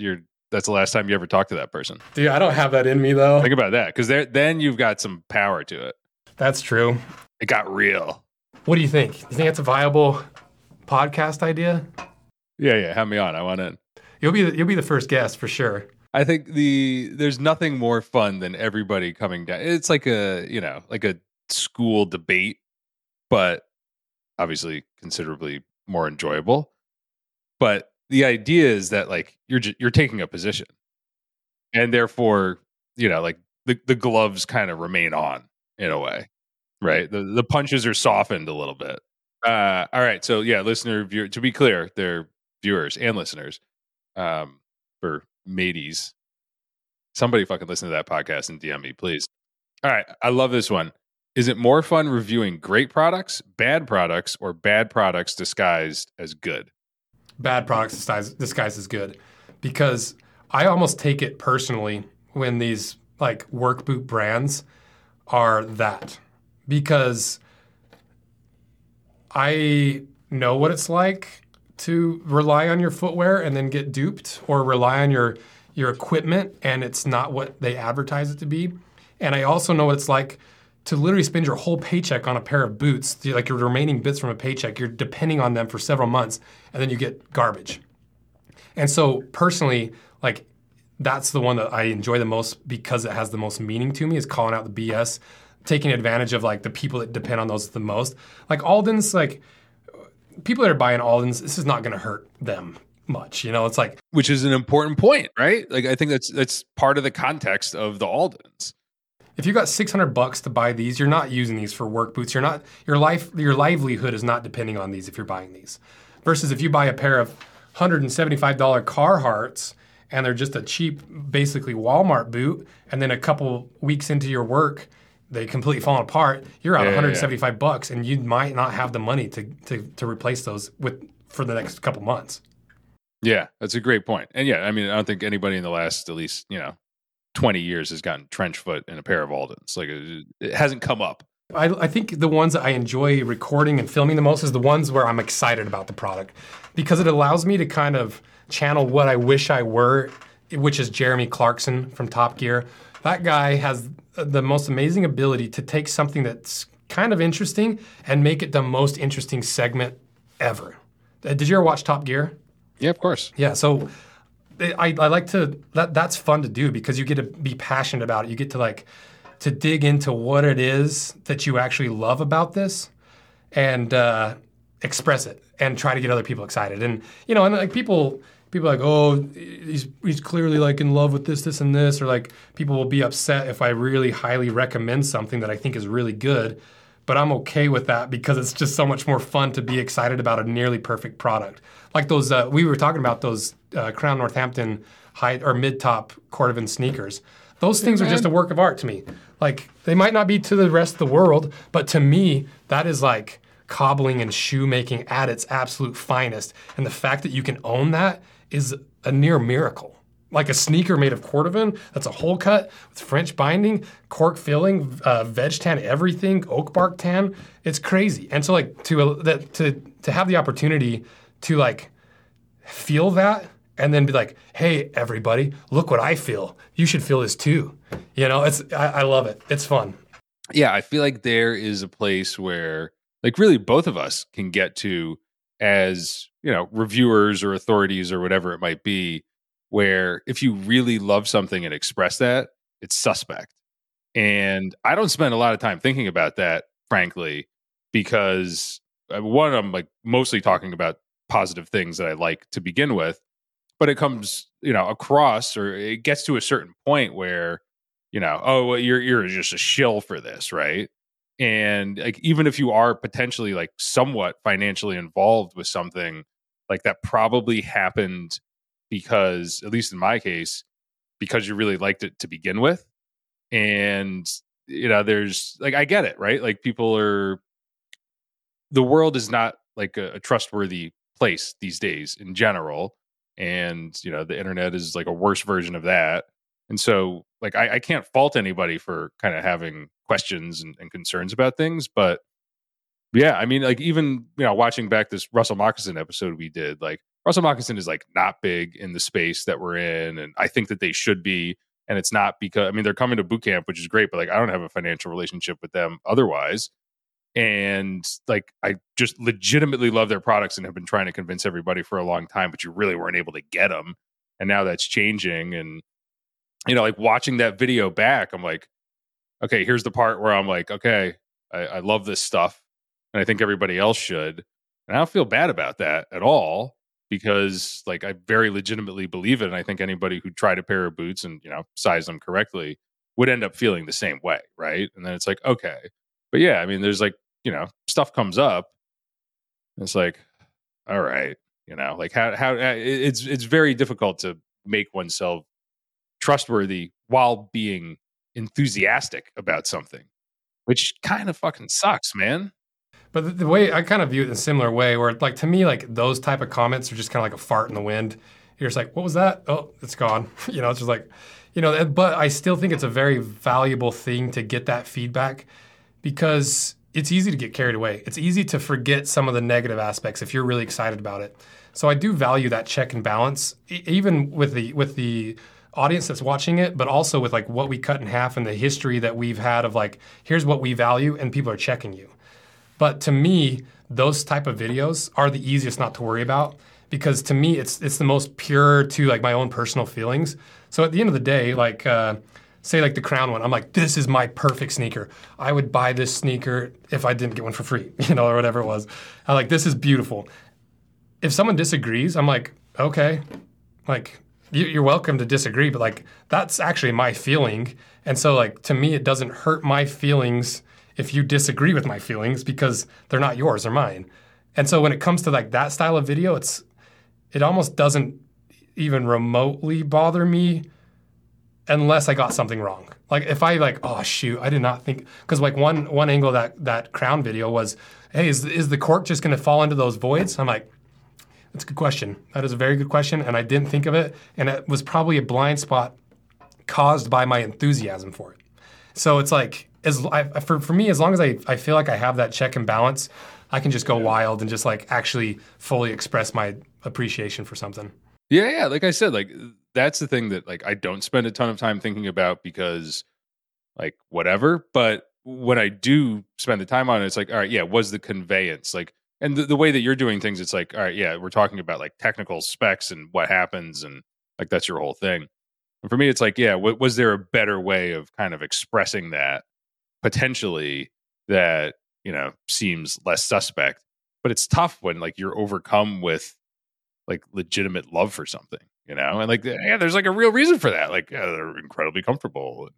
that's the last time you ever talked to that person. Dude, I don't have that in me though. Think about that, because then you've got some power to it. That's true. It got real. What do you think? Do you think that's a viable podcast idea? Yeah, yeah. Have me on. I want in. You'll be the, you'll be the first guest for sure. I think the there's nothing more fun than everybody coming down. It's like a you know like a school debate, but obviously considerably more enjoyable. But the idea is that like you're ju- you're taking a position, and therefore you know like the, the gloves kind of remain on in a way, right? The the punches are softened a little bit. Uh, all right, so yeah, listener, viewer. To be clear, they're viewers and listeners. Um, for mateys, somebody fucking listen to that podcast and D M me, please. All right, I love this one. Is it more fun reviewing great products, bad products, or bad products disguised as good? Bad products disguised, disguised as good, because I almost take it personally when these like work boot brands are that, because I know what it's like to rely on your footwear and then get duped, or rely on your your equipment and it's not what they advertise it to be. And I also know what it's like to literally spend your whole paycheck on a pair of boots, like your remaining bits from a paycheck. You're depending on them for several months, and then you get garbage. And so personally, like that's the one that I enjoy the most because it has the most meaning to me, is calling out the B S, taking advantage of like the people that depend on those the most. Like Alden's, like people that are buying Alden's, this is not going to hurt them much. You know, it's like, which is an important point, right? Like I think that's that's part of the context of the Aldens. If you got six hundred bucks to buy these, you're not using these for work boots. You're not, your life, your livelihood is not depending on these if you're buying these. Versus if you buy a pair of one hundred seventy-five dollars Carhartts and they're just a cheap, basically Walmart boot, and then a couple weeks into your work, they completely fall apart, you're out yeah, one hundred seventy-five yeah. bucks, and you might not have the money to, to to replace those with for the next couple months. Yeah, that's a great point. And yeah, I mean, I don't think anybody in the last at least, you know, twenty years has gotten trench foot in a pair of Aldens. Like it, it hasn't come up. I, I think the ones that I enjoy recording and filming the most is the ones where I'm excited about the product, because it allows me to kind of channel what I wish I were, which is Jeremy Clarkson from Top Gear. That guy has the most amazing ability to take something that's kind of interesting and make it the most interesting segment ever. Uh, did you ever watch Top Gear? Yeah, of course. Yeah, so I, I like to, that, that's fun to do because you get to be passionate about it. You get to like, to dig into what it is that you actually love about this and uh, express it and try to get other people excited. And, you know, and like people, people are like, oh, he's, he's clearly like in love with this, this, and this, or like people will be upset if I really highly recommend something that I think is really good. But I'm okay with that because it's just so much more fun to be excited about a nearly perfect product. Like those, uh, we were talking about those uh, Crown Northampton high or mid-top Cordovan sneakers. Those things are just a work of art to me. Like they might not be to the rest of the world, but to me, that is like cobbling and shoemaking at its absolute finest. And the fact that you can own that is a near miracle. Like a sneaker made of Cordovan, that's a hole cut with French binding, cork filling, uh, veg tan, everything, oak bark tan. It's crazy. And so like to uh, that to to have the opportunity to like feel that and then be like, hey everybody, look what I feel. You should feel this too. You know, it's I, I love it. It's fun. Yeah, I feel like there is a place where like really both of us can get to as, you know, reviewers or authorities or whatever it might be, where if you really love something and express that, it's suspect. And I don't spend a lot of time thinking about that, frankly, because uh, one, I'm like mostly talking about positive things that I like to begin with, but it comes, you know, across or it gets to a certain point where, you know, oh, well, you're you're just a shill for this, right? And like even if you are potentially like somewhat financially involved with something, like that probably happened because, at least in my case, because you really liked it to begin with. And, you know, there's like, I get it, right? Like people are, the world is not like a, a trustworthy place these days in general. And, you know, the internet is like a worse version of that. And so like, I, I can't fault anybody for kind of having questions and, and concerns about things. But yeah, I mean, like even, you know, watching back this Russell Moccasin episode we did, like, Russell Moccasin is like not big in the space that we're in, and I think that they should be. And it's not because I mean they're coming to boot camp, which is great, but like I don't have a financial relationship with them otherwise. And like I just legitimately love their products and have been trying to convince everybody for a long time, but you really weren't able to get them. And now that's changing. And you know, like watching that video back, I'm like, okay, here's the part where I'm like, okay, I, I love this stuff, and I think everybody else should. And I don't feel bad about that at all, because like I very legitimately believe it. And I think anybody who tried a pair of boots and, you know, size them correctly would end up feeling the same way. Right. And then it's like, okay. But yeah, I mean, there's like, you know, stuff comes up. And it's like, all right, you know, like how, how it's, it's very difficult to make oneself trustworthy while being enthusiastic about something, which kind of fucking sucks, man. But the, the way I kind of view it in a similar way, where like to me, like those type of comments are just kind of like a fart in the wind. You're just like, what was that? Oh, it's gone. You know, it's just like, you know, but I still think it's a very valuable thing to get that feedback, because it's easy to get carried away. It's easy to forget some of the negative aspects if you're really excited about it. So I do value that check and balance, e- even with the with the audience that's watching it, but also with like what we cut in half and the history that we've had of like, here's what we value, and people are checking you. But to me, those type of videos are the easiest not to worry about, because to me, it's it's the most pure to like my own personal feelings. So at the end of the day, like uh, say like the Crown one, I'm like, this is my perfect sneaker. I would buy this sneaker if I didn't get one for free, you know, or whatever it was. I'm like, this is beautiful. If someone disagrees, I'm like, okay, like you, you're welcome to disagree, but like that's actually my feeling. And so like to me, it doesn't hurt my feelings if you disagree with my feelings, because they're not yours, they're mine. And so when it comes to like that style of video, it's it almost doesn't even remotely bother me unless I got something wrong. Like if I like, oh shoot, I did not think, because like one one angle of that that Crown video was, hey, is is the cork just gonna fall into those voids? I'm like, that's a good question. That is a very good question, and I didn't think of it, and it was probably a blind spot caused by my enthusiasm for it. So it's like, As I, for for me, as long as I, I feel like I have that check and balance, I can just go wild and just like actually fully express my appreciation for something. Yeah, yeah. Like I said, like that's the thing that like I don't spend a ton of time thinking about, because like whatever. But when I do spend the time on it, it's like, all right, yeah, was the conveyance like, and the, the way that you're doing things, it's like, all right, yeah, we're talking about like technical specs and what happens, and like that's your whole thing. And for me, it's like, yeah, w- was there a better way of kind of expressing that? Potentially that, you know, seems less suspect, but it's tough when like you're overcome with like legitimate love for something, you know, and like, yeah, there's like a real reason for that. Like, yeah, they're incredibly comfortable.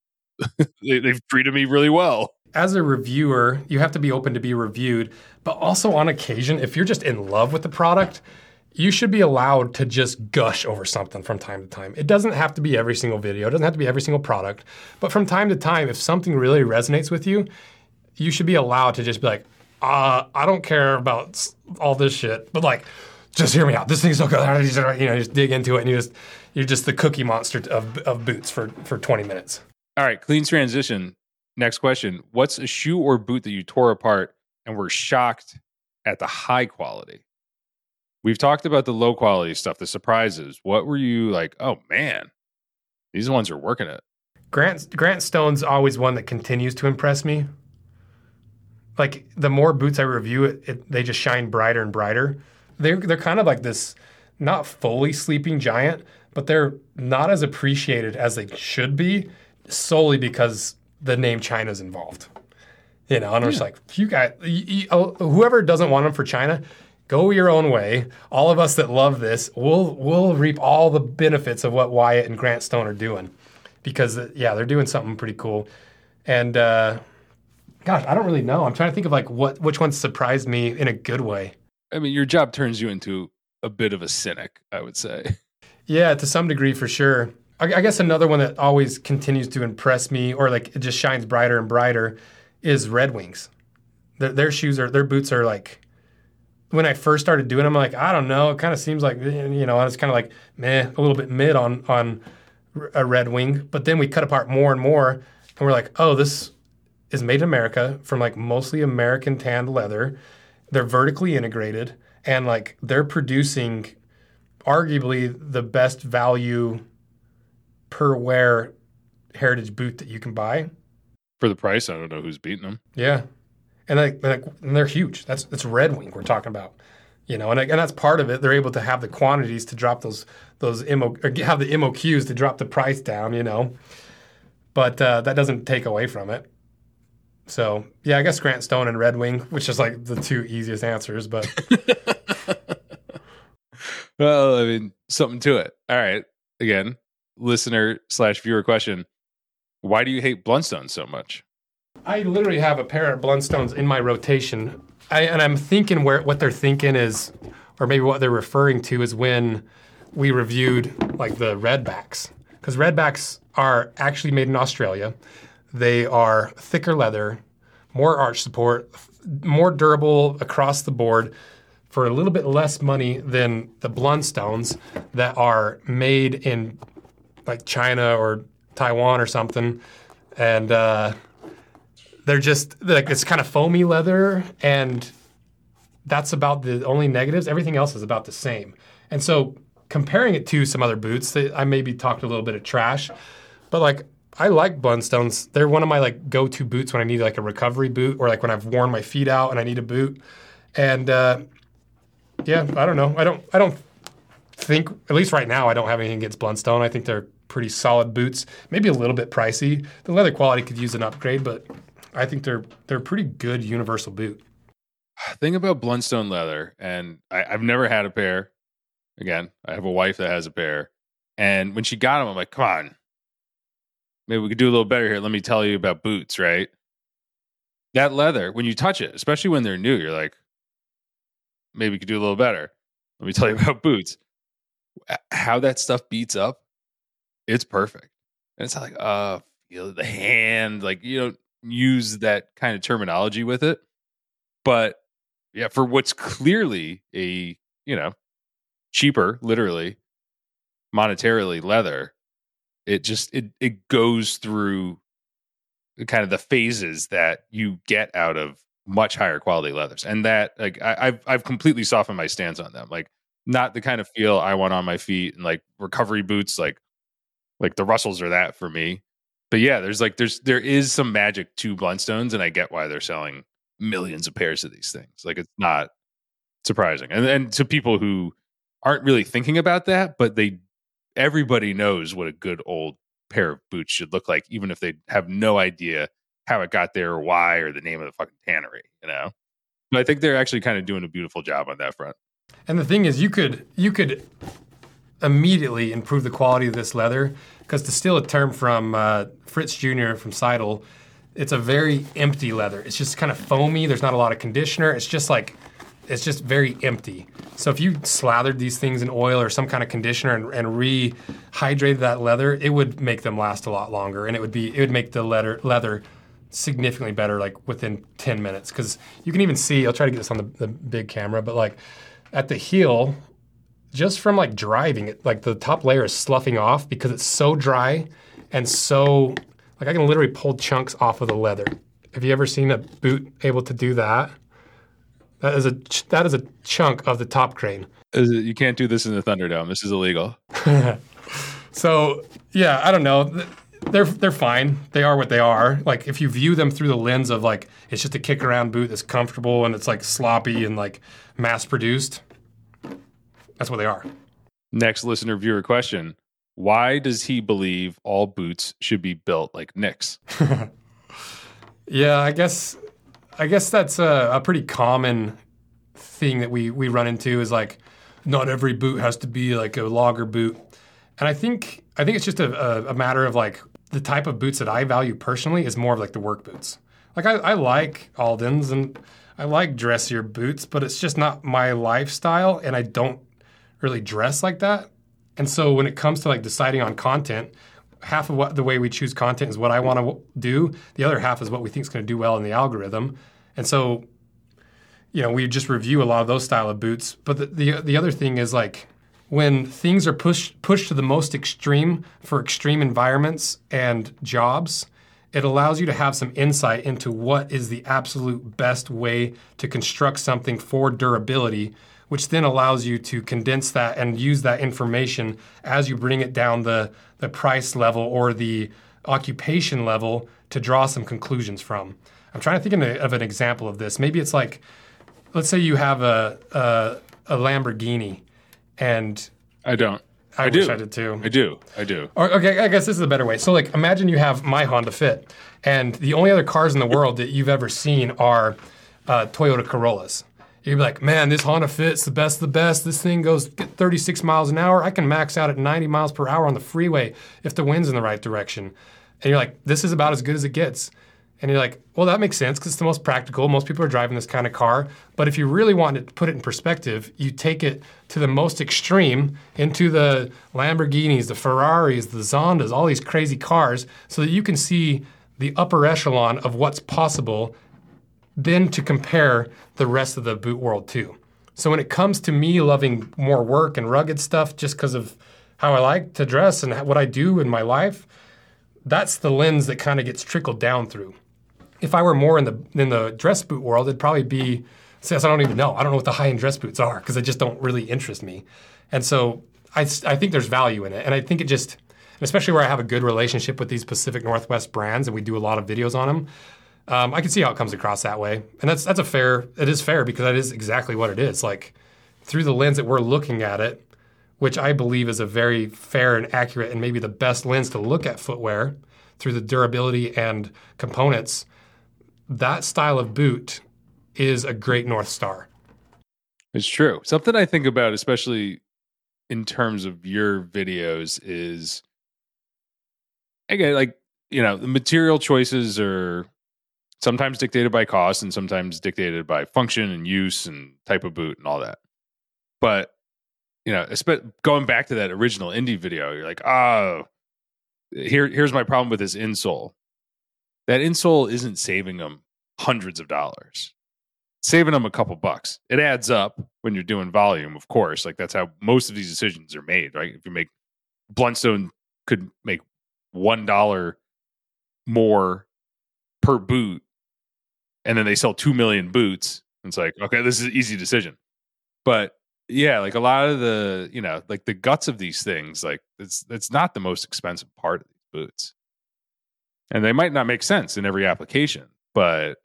they, they've treated me really well. As a reviewer, you have to be open to be reviewed, but also on occasion, if you're just in love with the product, you should be allowed to just gush over something from time to time. It doesn't have to be every single video. It doesn't have to be every single product. But from time to time, if something really resonates with you, you should be allowed to just be like, uh, I don't care about all this shit, but like, just hear me out. This thing's so good. You know, just dig into it, and you just, you're just the cookie monster of, of boots for, for twenty minutes. All right, clean transition. Next question. What's a shoe or boot that you tore apart and were shocked at the high quality? We've talked about the low quality stuff, the surprises. What were you like, oh man, these ones are working it? Grant Grant Stone's always one that continues to impress me. Like the more boots I review, it, it they just shine brighter and brighter. They're they're kind of like this, not fully sleeping giant, but they're not as appreciated as they should be, solely because the name China's involved. You know, and I'm yeah. just like, you guys, you, you, whoever doesn't want them for China, go your own way. All of us that love this, we'll we'll reap all the benefits of what Wyatt and Grant Stone are doing, because yeah, they're doing something pretty cool. And uh, gosh, I don't really know. I'm trying to think of like what which ones surprised me in a good way. I mean, your job turns you into a bit of a cynic, I would say. Yeah, to some degree, for sure. I, I guess another one that always continues to impress me, or like it just shines brighter and brighter, is Red Wings. Their, their shoes are, their boots are like, when I first started doing them, I'm like, I don't know. It kind of seems like, you know, it's kind of like, meh, a little bit mid on, on a Red Wing. But then we cut apart more and more, and we're like, oh, this is made in America from like mostly American tanned leather. They're vertically integrated, and like they're producing arguably the best value per wear heritage boot that you can buy. For the price, I don't know who's beating them. Yeah. And, they, and they're huge. That's that's Red Wing we're talking about. You know, and, and that's part of it. They're able to have the quantities to drop those those M O, or have the M O Qs to drop the price down, you know. But uh, that doesn't take away from it. So, yeah, I guess Grant Stone and Red Wing, which is like the two easiest answers, but well, I mean, something to it. All right. Again, listener slash viewer question. Why do you hate Blundstones so much? I literally have a pair of Blundstones in my rotation. I, and I'm thinking where what they're thinking is, or maybe what they're referring to is when we reviewed like the Redbacks. Because Redbacks are actually made in Australia. They are thicker leather, more arch support, more durable across the board for a little bit less money than the Blundstones that are made in like China or Taiwan or something. And uh, they're just, like it's kind of foamy leather, and that's about the only negatives. Everything else is about the same. And so comparing it to some other boots, they, I maybe talked a little bit of trash, but like I like Blundstones. They're one of my like go-to boots when I need like a recovery boot, or like when I've worn my feet out and I need a boot. And uh, yeah, I don't know. I don't. I don't think, at least right now, I don't have anything against Blundstone. I think they're pretty solid boots. Maybe a little bit pricey. The leather quality could use an upgrade, but I think they're they're a pretty good universal boot. Thing about Blundstone leather, and I, I've never had a pair. Again, I have a wife that has a pair, and when she got them, I'm like, come on. Maybe we could do a little better here. Let me tell you about boots, right? That leather, when you touch it, especially when they're new, you're like, maybe we could do a little better. Let me tell you about boots. How that stuff beats up, it's perfect. And it's not like, uh, feel the hand, like, you don't use that kind of terminology with it. But yeah, for what's clearly a, you know, cheaper, literally, monetarily leather, it just it it goes through kind of the phases that you get out of much higher quality leathers, and that like I, I've I've completely softened my stance on them. Like, not the kind of feel I want on my feet, and like recovery boots, like like the Russells are that for me. But yeah, there's like there's there is some magic to Blundstones, and I get why they're selling millions of pairs of these things. Like, it's not surprising, and and to people who aren't really thinking about that, but they. Everybody knows what a good old pair of boots should look like, even if they have no idea how it got there or why or the name of the fucking tannery, you know? But I think they're actually kind of doing a beautiful job on that front. And the thing is, you could you could immediately improve the quality of this leather, because to steal a term from uh, Fritz Junior from Seidel, it's a very empty leather. It's just kind of foamy. There's not a lot of conditioner. It's just like, it's just very empty. So if you slathered these things in oil or some kind of conditioner and, and rehydrated that leather, it would make them last a lot longer, and it would be it would make the leather leather significantly better, like within ten minutes. Because you can even see, I'll try to get this on the, the big camera, but like at the heel, just from like driving it, like the top layer is sloughing off because it's so dry and so like I can literally pull chunks off of the leather. Have you ever seen a boot able to do that? That is a that is a chunk of the top crane. You can't do this in the Thunderdome. This is illegal. So yeah, I don't know. They're they're fine. They are what they are. Like, if you view them through the lens of like it's just a kick around boot that's comfortable and it's like sloppy and like mass produced, that's what they are. Next listener viewer question: why does he believe all boots should be built like Nick's? Yeah, I guess. I guess that's a, a pretty common thing that we, we run into is like, not every boot has to be like a logger boot. And I think I think it's just a, a, a matter of like the type of boots that I value personally is more of like the work boots. Like I, I like Aldens and I like dressier boots, but it's just not my lifestyle, and I don't really dress like that. And so when it comes to like deciding on content, half of what the way we choose content is what I want to do. The other half is what we think is going to do well in the algorithm. And so, you know, we just review a lot of those style of boots. But the the, the other thing is like when things are pushed pushed to the most extreme for extreme environments and jobs, it allows you to have some insight into what is the absolute best way to construct something for durability, which then allows you to condense that and use that information as you bring it down the, the price level or the occupation level to draw some conclusions from. I'm trying to think of, a, of an example of this. Maybe it's like, let's say you have a, a, a Lamborghini and... I don't. I, I wish do. I did too. I do. I do. Or, okay, I guess this is a better way. So, like, imagine you have my Honda Fit, and the only other cars in the world that you've ever seen are uh, Toyota Corollas. You'd be like, man, this Honda Fit's the best of the best. This thing goes thirty-six miles an hour. I can max out at ninety miles per hour on the freeway if the wind's in the right direction. And you're like, this is about as good as it gets. And you're like, well, that makes sense because it's the most practical. Most people are driving this kind of car. But if you really want to put it in perspective, you take it to the most extreme into the Lamborghinis, the Ferraris, the Zondas, all these crazy cars so that you can see the upper echelon of what's possible then to compare the rest of the boot world to. So when it comes to me loving more work and rugged stuff just because of how I like to dress and what I do in my life, that's the lens that kind of gets trickled down through. If I were more in the in the dress boot world, it'd probably be, since I don't even know. I don't know what the high-end dress boots are because they just don't really interest me. And so I, I think there's value in it. And I think it just, especially where I have a good relationship with these Pacific Northwest brands and we do a lot of videos on them, um, I can see how it comes across that way. And that's that's a fair, it is fair because that is exactly what it is. Like through the lens that we're looking at it, which I believe is a very fair and accurate and maybe the best lens to look at footwear through the durability and components, that style of boot is a great North Star. It's true. Something I think about, especially in terms of your videos, is again, like, you know, the material choices are sometimes dictated by cost and sometimes dictated by function and use and type of boot and all that. But, you know, going back to that original indie video, you're like, oh, here, here's my problem with this insole. That insole isn't saving them hundreds of dollars. It's saving them a couple bucks. It adds up when you're doing volume, of course. Like that's how most of these decisions are made, right? If you make Blundstone could make one dollar more per boot, and then they sell two million boots. It's like, okay, this is an easy decision. But yeah, like a lot of the, you know, like the guts of these things, like it's it's not the most expensive part of these boots. And they might not make sense in every application, but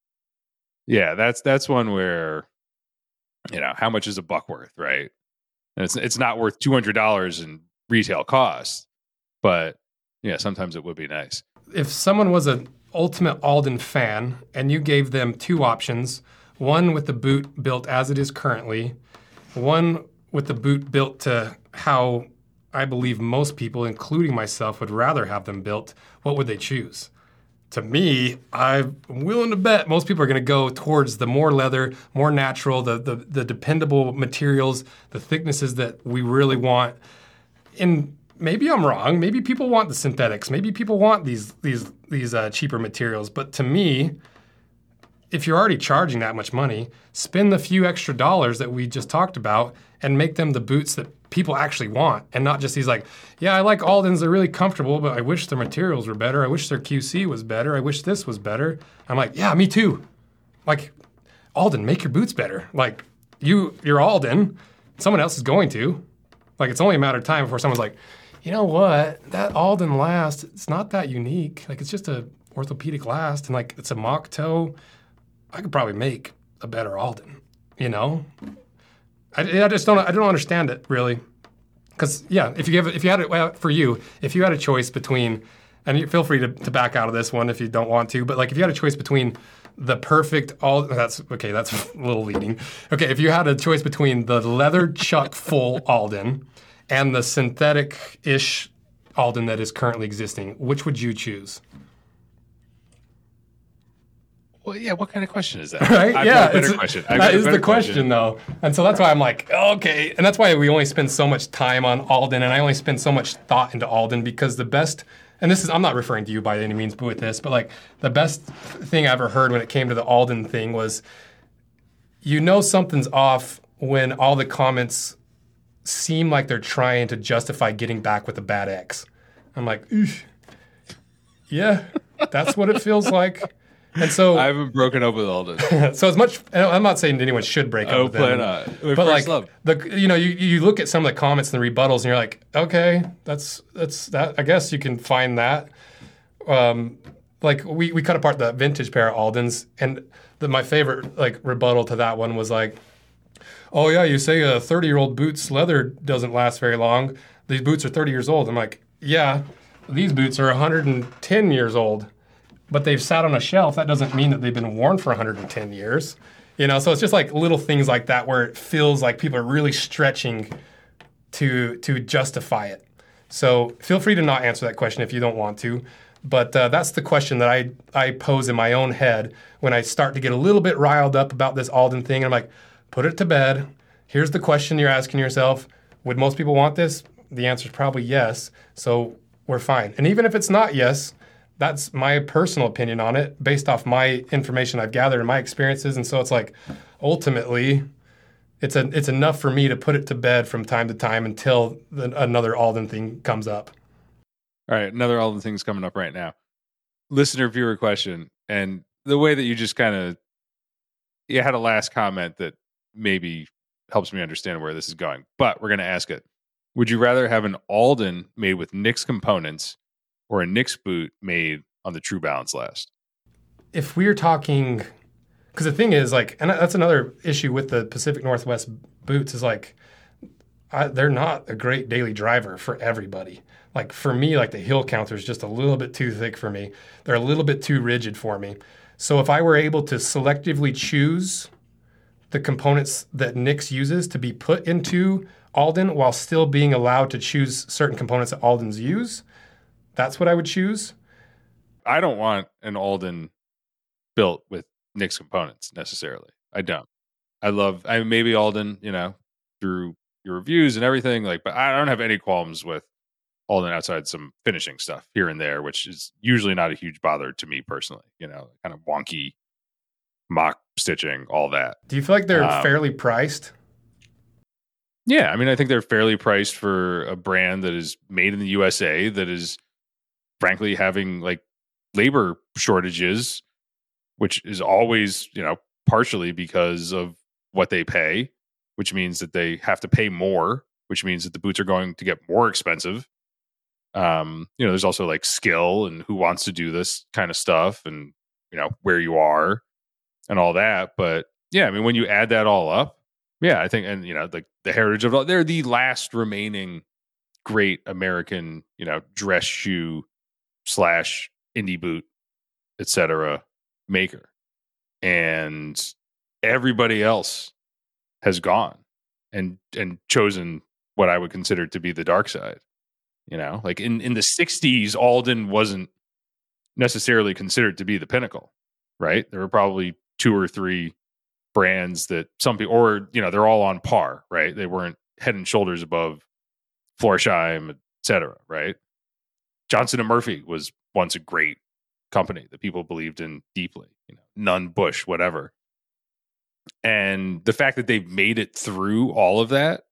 yeah, that's that's one where, you know, how much is a buck worth, right? And it's it's not worth two hundred dollars in retail cost, but yeah, sometimes it would be nice. If someone was an ultimate Alden fan and you gave them two options, one with the boot built as it is currently, one with the boot built to how I believe most people, including myself, would rather have them built, what would they choose? To me, I'm willing to bet most people are going to go towards the more leather, more natural, the, the the dependable materials, the thicknesses that we really want. And maybe I'm wrong. Maybe people want the synthetics. Maybe people want these these these uh, cheaper materials. But to me, if you're already charging that much money, spend the few extra dollars that we just talked about and make them the boots that people actually want, and not just these like, yeah, I like Aldens, they're really comfortable, but I wish their materials were better. I wish their Q C was better. I wish this was better. I'm like, yeah, me too. Like, Alden, make your boots better. Like, you, you're Alden. Someone else is going to. Like, it's only a matter of time before someone's like, you know what, that Alden last, it's not that unique. Like, it's just a orthopedic last, and like, it's a mock toe. I could probably make a better Alden, you know? I, I just don't, I don't understand it really. Because yeah, if you give, if you had it, well, for you, if you had a choice between, and you feel free to, to back out of this one if you don't want to, but like if you had a choice between the perfect, all that's, okay, that's a little leading. Okay, if you had a choice between the leather chuck full Alden and the synthetic-ish Alden that is currently existing, which would you choose? Well, yeah, what kind of question is that? Right? I've yeah, got a better it's, question. I've that got a is the better question, though. And so that's why I'm like, okay. And that's why we only spend so much time on Alden, and I only spend so much thought into Alden because the best, and this is, I'm not referring to you by any means with this, but like the best thing I ever heard when it came to the Alden thing was, you know something's off when all the comments seem like they're trying to justify getting back with a bad ex. I'm like, oof. Yeah. That's what it feels like. And so I haven't broken up with Alden. So as much, I'm not saying anyone should break up Oh, with them. plan not. My But first like love. the, you know, you, you look at some of the comments and the rebuttals, and you're like, okay, that's that's that. I guess you can find that. Um, like we we cut apart the vintage pair of Aldens, and the, my favorite like rebuttal to that one was like, oh yeah, you say a thirty year old boot's leather doesn't last very long. These boots are thirty years old. I'm like, yeah, these boots are one hundred ten years old. But they've sat on a shelf. That doesn't mean that they've been worn for one hundred ten years. You know, so it's just like little things like that where it feels like people are really stretching to to justify it. So feel free to not answer that question if you don't want to. But uh, that's the question that I, I pose in my own head when I start to get a little bit riled up about this Alden thing. I'm like, put it to bed. Here's the question you're asking yourself. Would most people want this? The answer is probably yes. So we're fine. And even if it's not yes, that's my personal opinion on it based off my information I've gathered and my experiences. And so it's like, ultimately, it's a, it's enough for me to put it to bed from time to time until the, another Alden thing comes up. All right, another Alden thing's coming up right now. Listener viewer question, and the way that you just kind of, you had a last comment that maybe helps me understand where this is going, but we're going to ask it. Would you rather have an Alden made with Nix components or a Nix boot made on the True Balance last? If we're talking, because the thing is like, and that's another issue with the Pacific Northwest boots is like, I, they're not a great daily driver for everybody. Like for me, like the heel counter is just a little bit too thick for me. They're a little bit too rigid for me. So if I were able to selectively choose the components that Nix uses to be put into Alden while still being allowed to choose certain components that Aldens use, that's what I would choose. I don't want an Alden built with Nix components necessarily. I don't. I love, I maybe Alden, you know, through your reviews and everything, like, but I don't have any qualms with Alden outside some finishing stuff here and there, which is usually not a huge bother to me personally, you know, kind of wonky mock stitching, all that. Do you feel like they're Um, fairly priced? Yeah, I mean, I think they're fairly priced for a brand that is made in the U S A, that is frankly having like labor shortages, which is always, you know, partially because of what they pay, which means that they have to pay more, which means that the boots are going to get more expensive. Um, you know, there's also like skill and who wants to do this kind of stuff and, you know, where you are and all that. But yeah, I mean, when you add that all up, yeah, I think, and, you know, like the heritage of, they're the last remaining great American, you know, dress shoe slash indie boot, et cetera maker. And everybody else has gone and, and chosen what I would consider to be the dark side. You know, like in, in the sixties, Alden wasn't necessarily considered to be the pinnacle, right? There were probably two or three brands that some people, or, you know, they're all on par, right? They weren't head and shoulders above Florsheim, et cetera, right? Johnson and Murphy was once a great company that people believed in deeply, you know, Nunn, Bush, whatever. And the fact that they've made it through all of that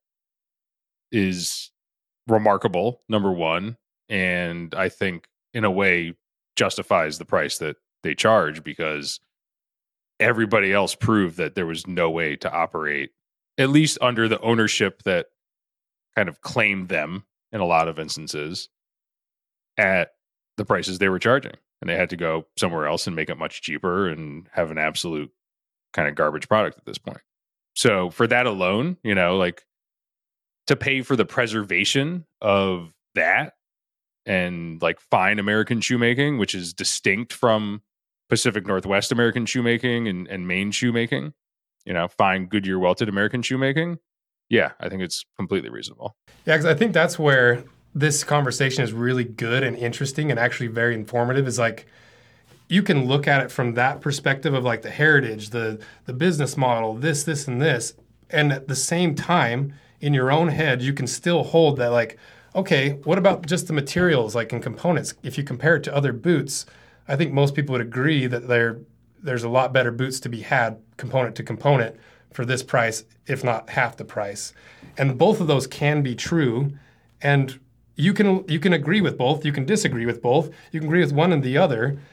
is remarkable, number one. And I think in a way justifies the price that they charge, because everybody else proved that there was no way to operate, at least under the ownership that kind of claimed them in a lot of instances, at the prices they were charging. And they had to go somewhere else and make it much cheaper and have an absolute kind of garbage product at this point. So for that alone, you know, like to pay for the preservation of that and like fine American shoemaking, which is distinct from Pacific Northwest American shoemaking and, and Maine shoemaking, you know, fine Goodyear welted American shoemaking. Yeah, I think it's completely reasonable. Yeah, because I think that's where this conversation is really good and interesting and actually very informative, is like you can look at it from that perspective of like the heritage, the the business model, this, this, and this. And at the same time, in your own head, you can still hold that like, okay, what about just the materials, like in components? If you compare it to other boots, I think most people would agree that there there's a lot better boots to be had component to component for this price, if not half the price. And both of those can be true. And you can you can agree with both. You can disagree with both. You can agree with one and the other.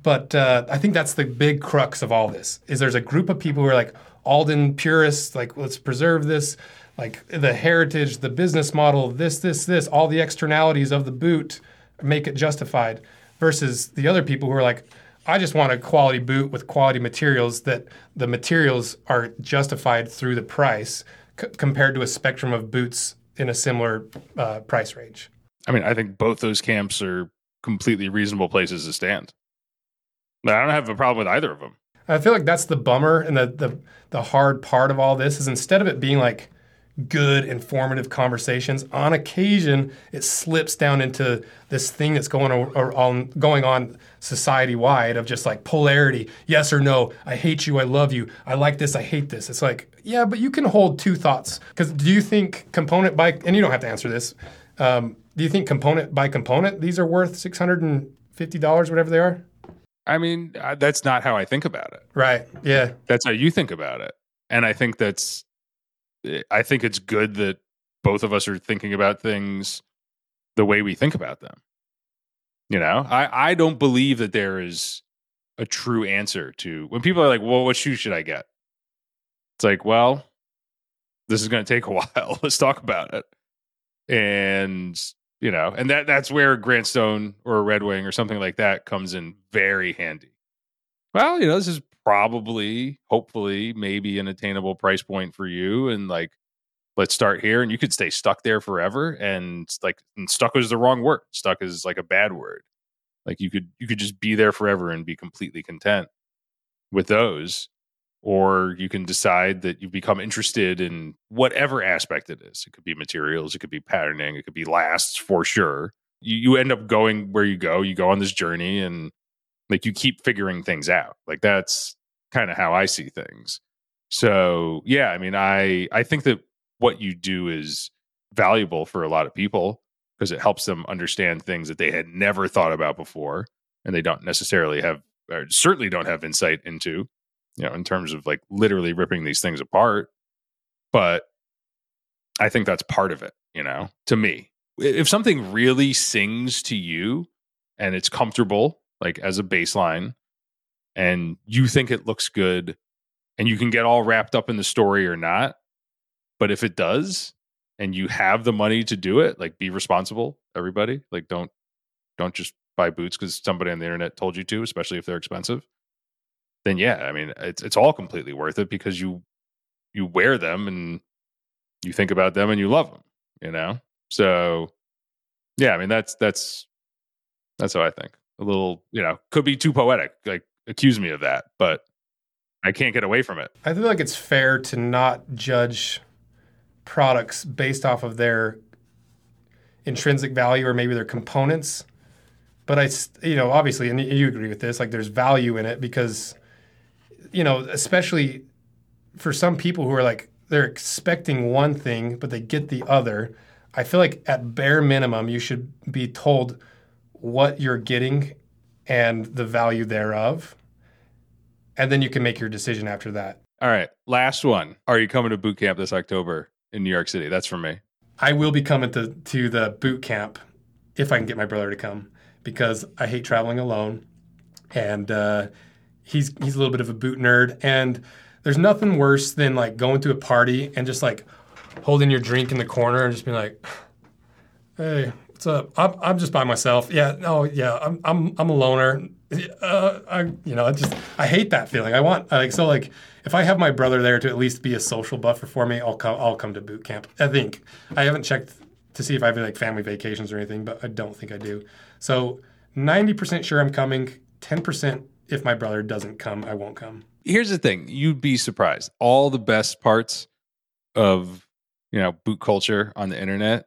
But uh, I think that's the big crux of all this, is there's a group of people who are like Alden purists, like, let's preserve this, like the heritage, the business model, this, this, this, all the externalities of the boot make it justified, versus the other people who are like, I just want a quality boot with quality materials, that the materials are justified through the price c- compared to a spectrum of boots in a similar uh, price range. I mean, I think both those camps are completely reasonable places to stand. But I don't have a problem with either of them. I feel like that's the bummer, and the, the the hard part of all this is, instead of it being like good, informative conversations, on occasion it slips down into this thing that's going on going on society-wide of just like polarity, yes or no, I hate you, I love you, I like this, I hate this. It's like, yeah, but you can hold two thoughts. Because do you think component by, and you don't have to answer this, um, do you think component by component these are worth six hundred fifty dollars, whatever they are? I mean, uh, that's not how I think about it. Right. Yeah. That's how you think about it. And I think that's, I think it's good that both of us are thinking about things the way we think about them. You know, I, I don't believe that there is a true answer to when people are like, well, what shoe should I get? It's like, well, this is going to take a while. Let's talk about it. And you know, and that that's where Grant Stone or a Red Wing or something like that comes in very handy. Well, you know, this is probably, hopefully, maybe an attainable price point for you. And like, let's start here. And you could stay stuck there forever. And like, and stuck is the wrong word. Stuck is like a bad word. Like you could, you could just be there forever and be completely content with those. Or you can decide that you become interested in whatever aspect it is. It could be materials, it could be patterning, it could be lasts for sure. You, you end up going where you go. You go on this journey and like you keep figuring things out. Like that's kind of how I see things. So yeah, I mean, I I think that what you do is valuable for a lot of people because it helps them understand things that they had never thought about before, and they don't necessarily have, or certainly don't have insight into. You know, in terms of like literally ripping these things apart. But I think that's part of it, you know, to me. If something really sings to you and it's comfortable, like as a baseline, and you think it looks good and you can get all wrapped up in the story or not, but if it does and you have the money to do it, like be responsible, everybody. Like don't don't just buy boots because somebody on the internet told you to, especially if they're expensive. Then yeah, I mean, it's it's all completely worth it because you you wear them and you think about them and you love them, you know? So yeah, I mean, that's that's that's how I think. A little, you know, could be too poetic, like accuse me of that, but I can't get away from it. I feel like it's fair to not judge products based off of their intrinsic value or maybe their components. But I, you know, obviously, and you agree with this, like there's value in it because, you know, especially for some people who are like, they're expecting one thing, but they get the other. I feel like at bare minimum, you should be told what you're getting and the value thereof. And then you can make your decision after that. All right. Last one. Are you coming to boot camp this October in New York City? That's from me. I will be coming to, to the boot camp if I can get my brother to come because I hate traveling alone. And, uh, He's he's a little bit of a boot nerd, and there's nothing worse than like going to a party and just like holding your drink in the corner and just being like, "Hey, what's up? I'm I'm just by myself. Yeah, no, yeah, I'm I'm I'm a loner. Uh, I you know, I just I hate that feeling. I want like so like if I have my brother there to at least be a social buffer for me, I'll come I'll come to boot camp. I think I haven't checked to see if I have like family vacations or anything, but I don't think I do. So ninety percent sure I'm coming. ten percent if my brother doesn't come, I won't come. Here's the thing. You'd be surprised. All the best parts of, you know, boot culture on the internet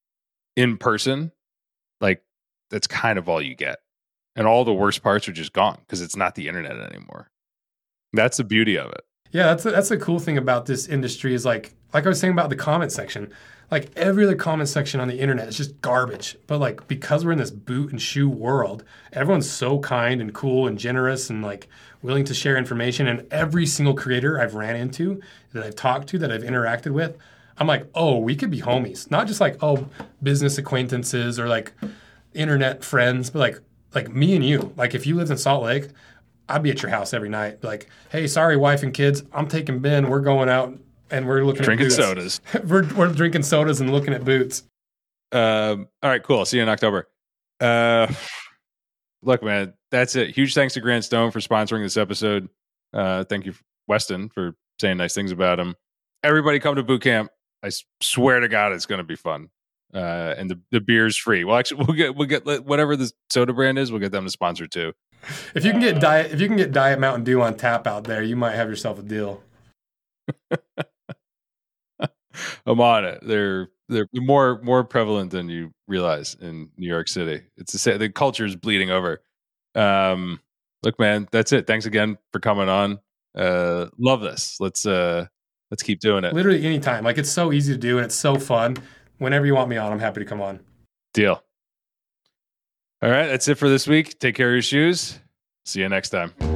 in person, like that's kind of all you get. And all the worst parts are just gone because it's not the internet anymore. That's the beauty of it. Yeah, that's a, that's the cool thing about this industry is like, like I was saying about the comment section, like every other comment section on the internet is just garbage. But like, because we're in this boot and shoe world, everyone's so kind and cool and generous and like willing to share information. And every single creator I've ran into, that I've talked to, that I've interacted with, I'm like, oh, we could be homies. Not just like, oh, business acquaintances or like internet friends, but like like me and you, like if you lived in Salt Lake, I'd be at your house every night. Like, hey, sorry, wife and kids, I'm taking Ben. We're going out and we're looking Drinking at sodas. we're, we're drinking sodas and looking at boots. Um, all right, cool. See you in October. Uh, look, man, that's it. Huge thanks to Grant Stone for sponsoring this episode. Uh, thank you, Weston, for saying nice things about him. Everybody come to boot camp. I swear to God, it's going to be fun. Uh, and the, the beer's free. Well, actually, we'll get we'll get whatever the soda brand is. We'll get them to sponsor too. If you can get diet, if you can get Diet Mountain Dew on tap out there, you might have yourself a deal. I'm on it. They're they're more more prevalent than you realize in New York City. It's the the culture is bleeding over. Um, look, man, that's it. Thanks again for coming on. Uh, love this. Let's uh, let's keep doing it. Literally anytime. Like it's so easy to do and it's so fun. Whenever you want me on, I'm happy to come on. Deal. All right, that's it for this week. Take care of your shoes. See you next time.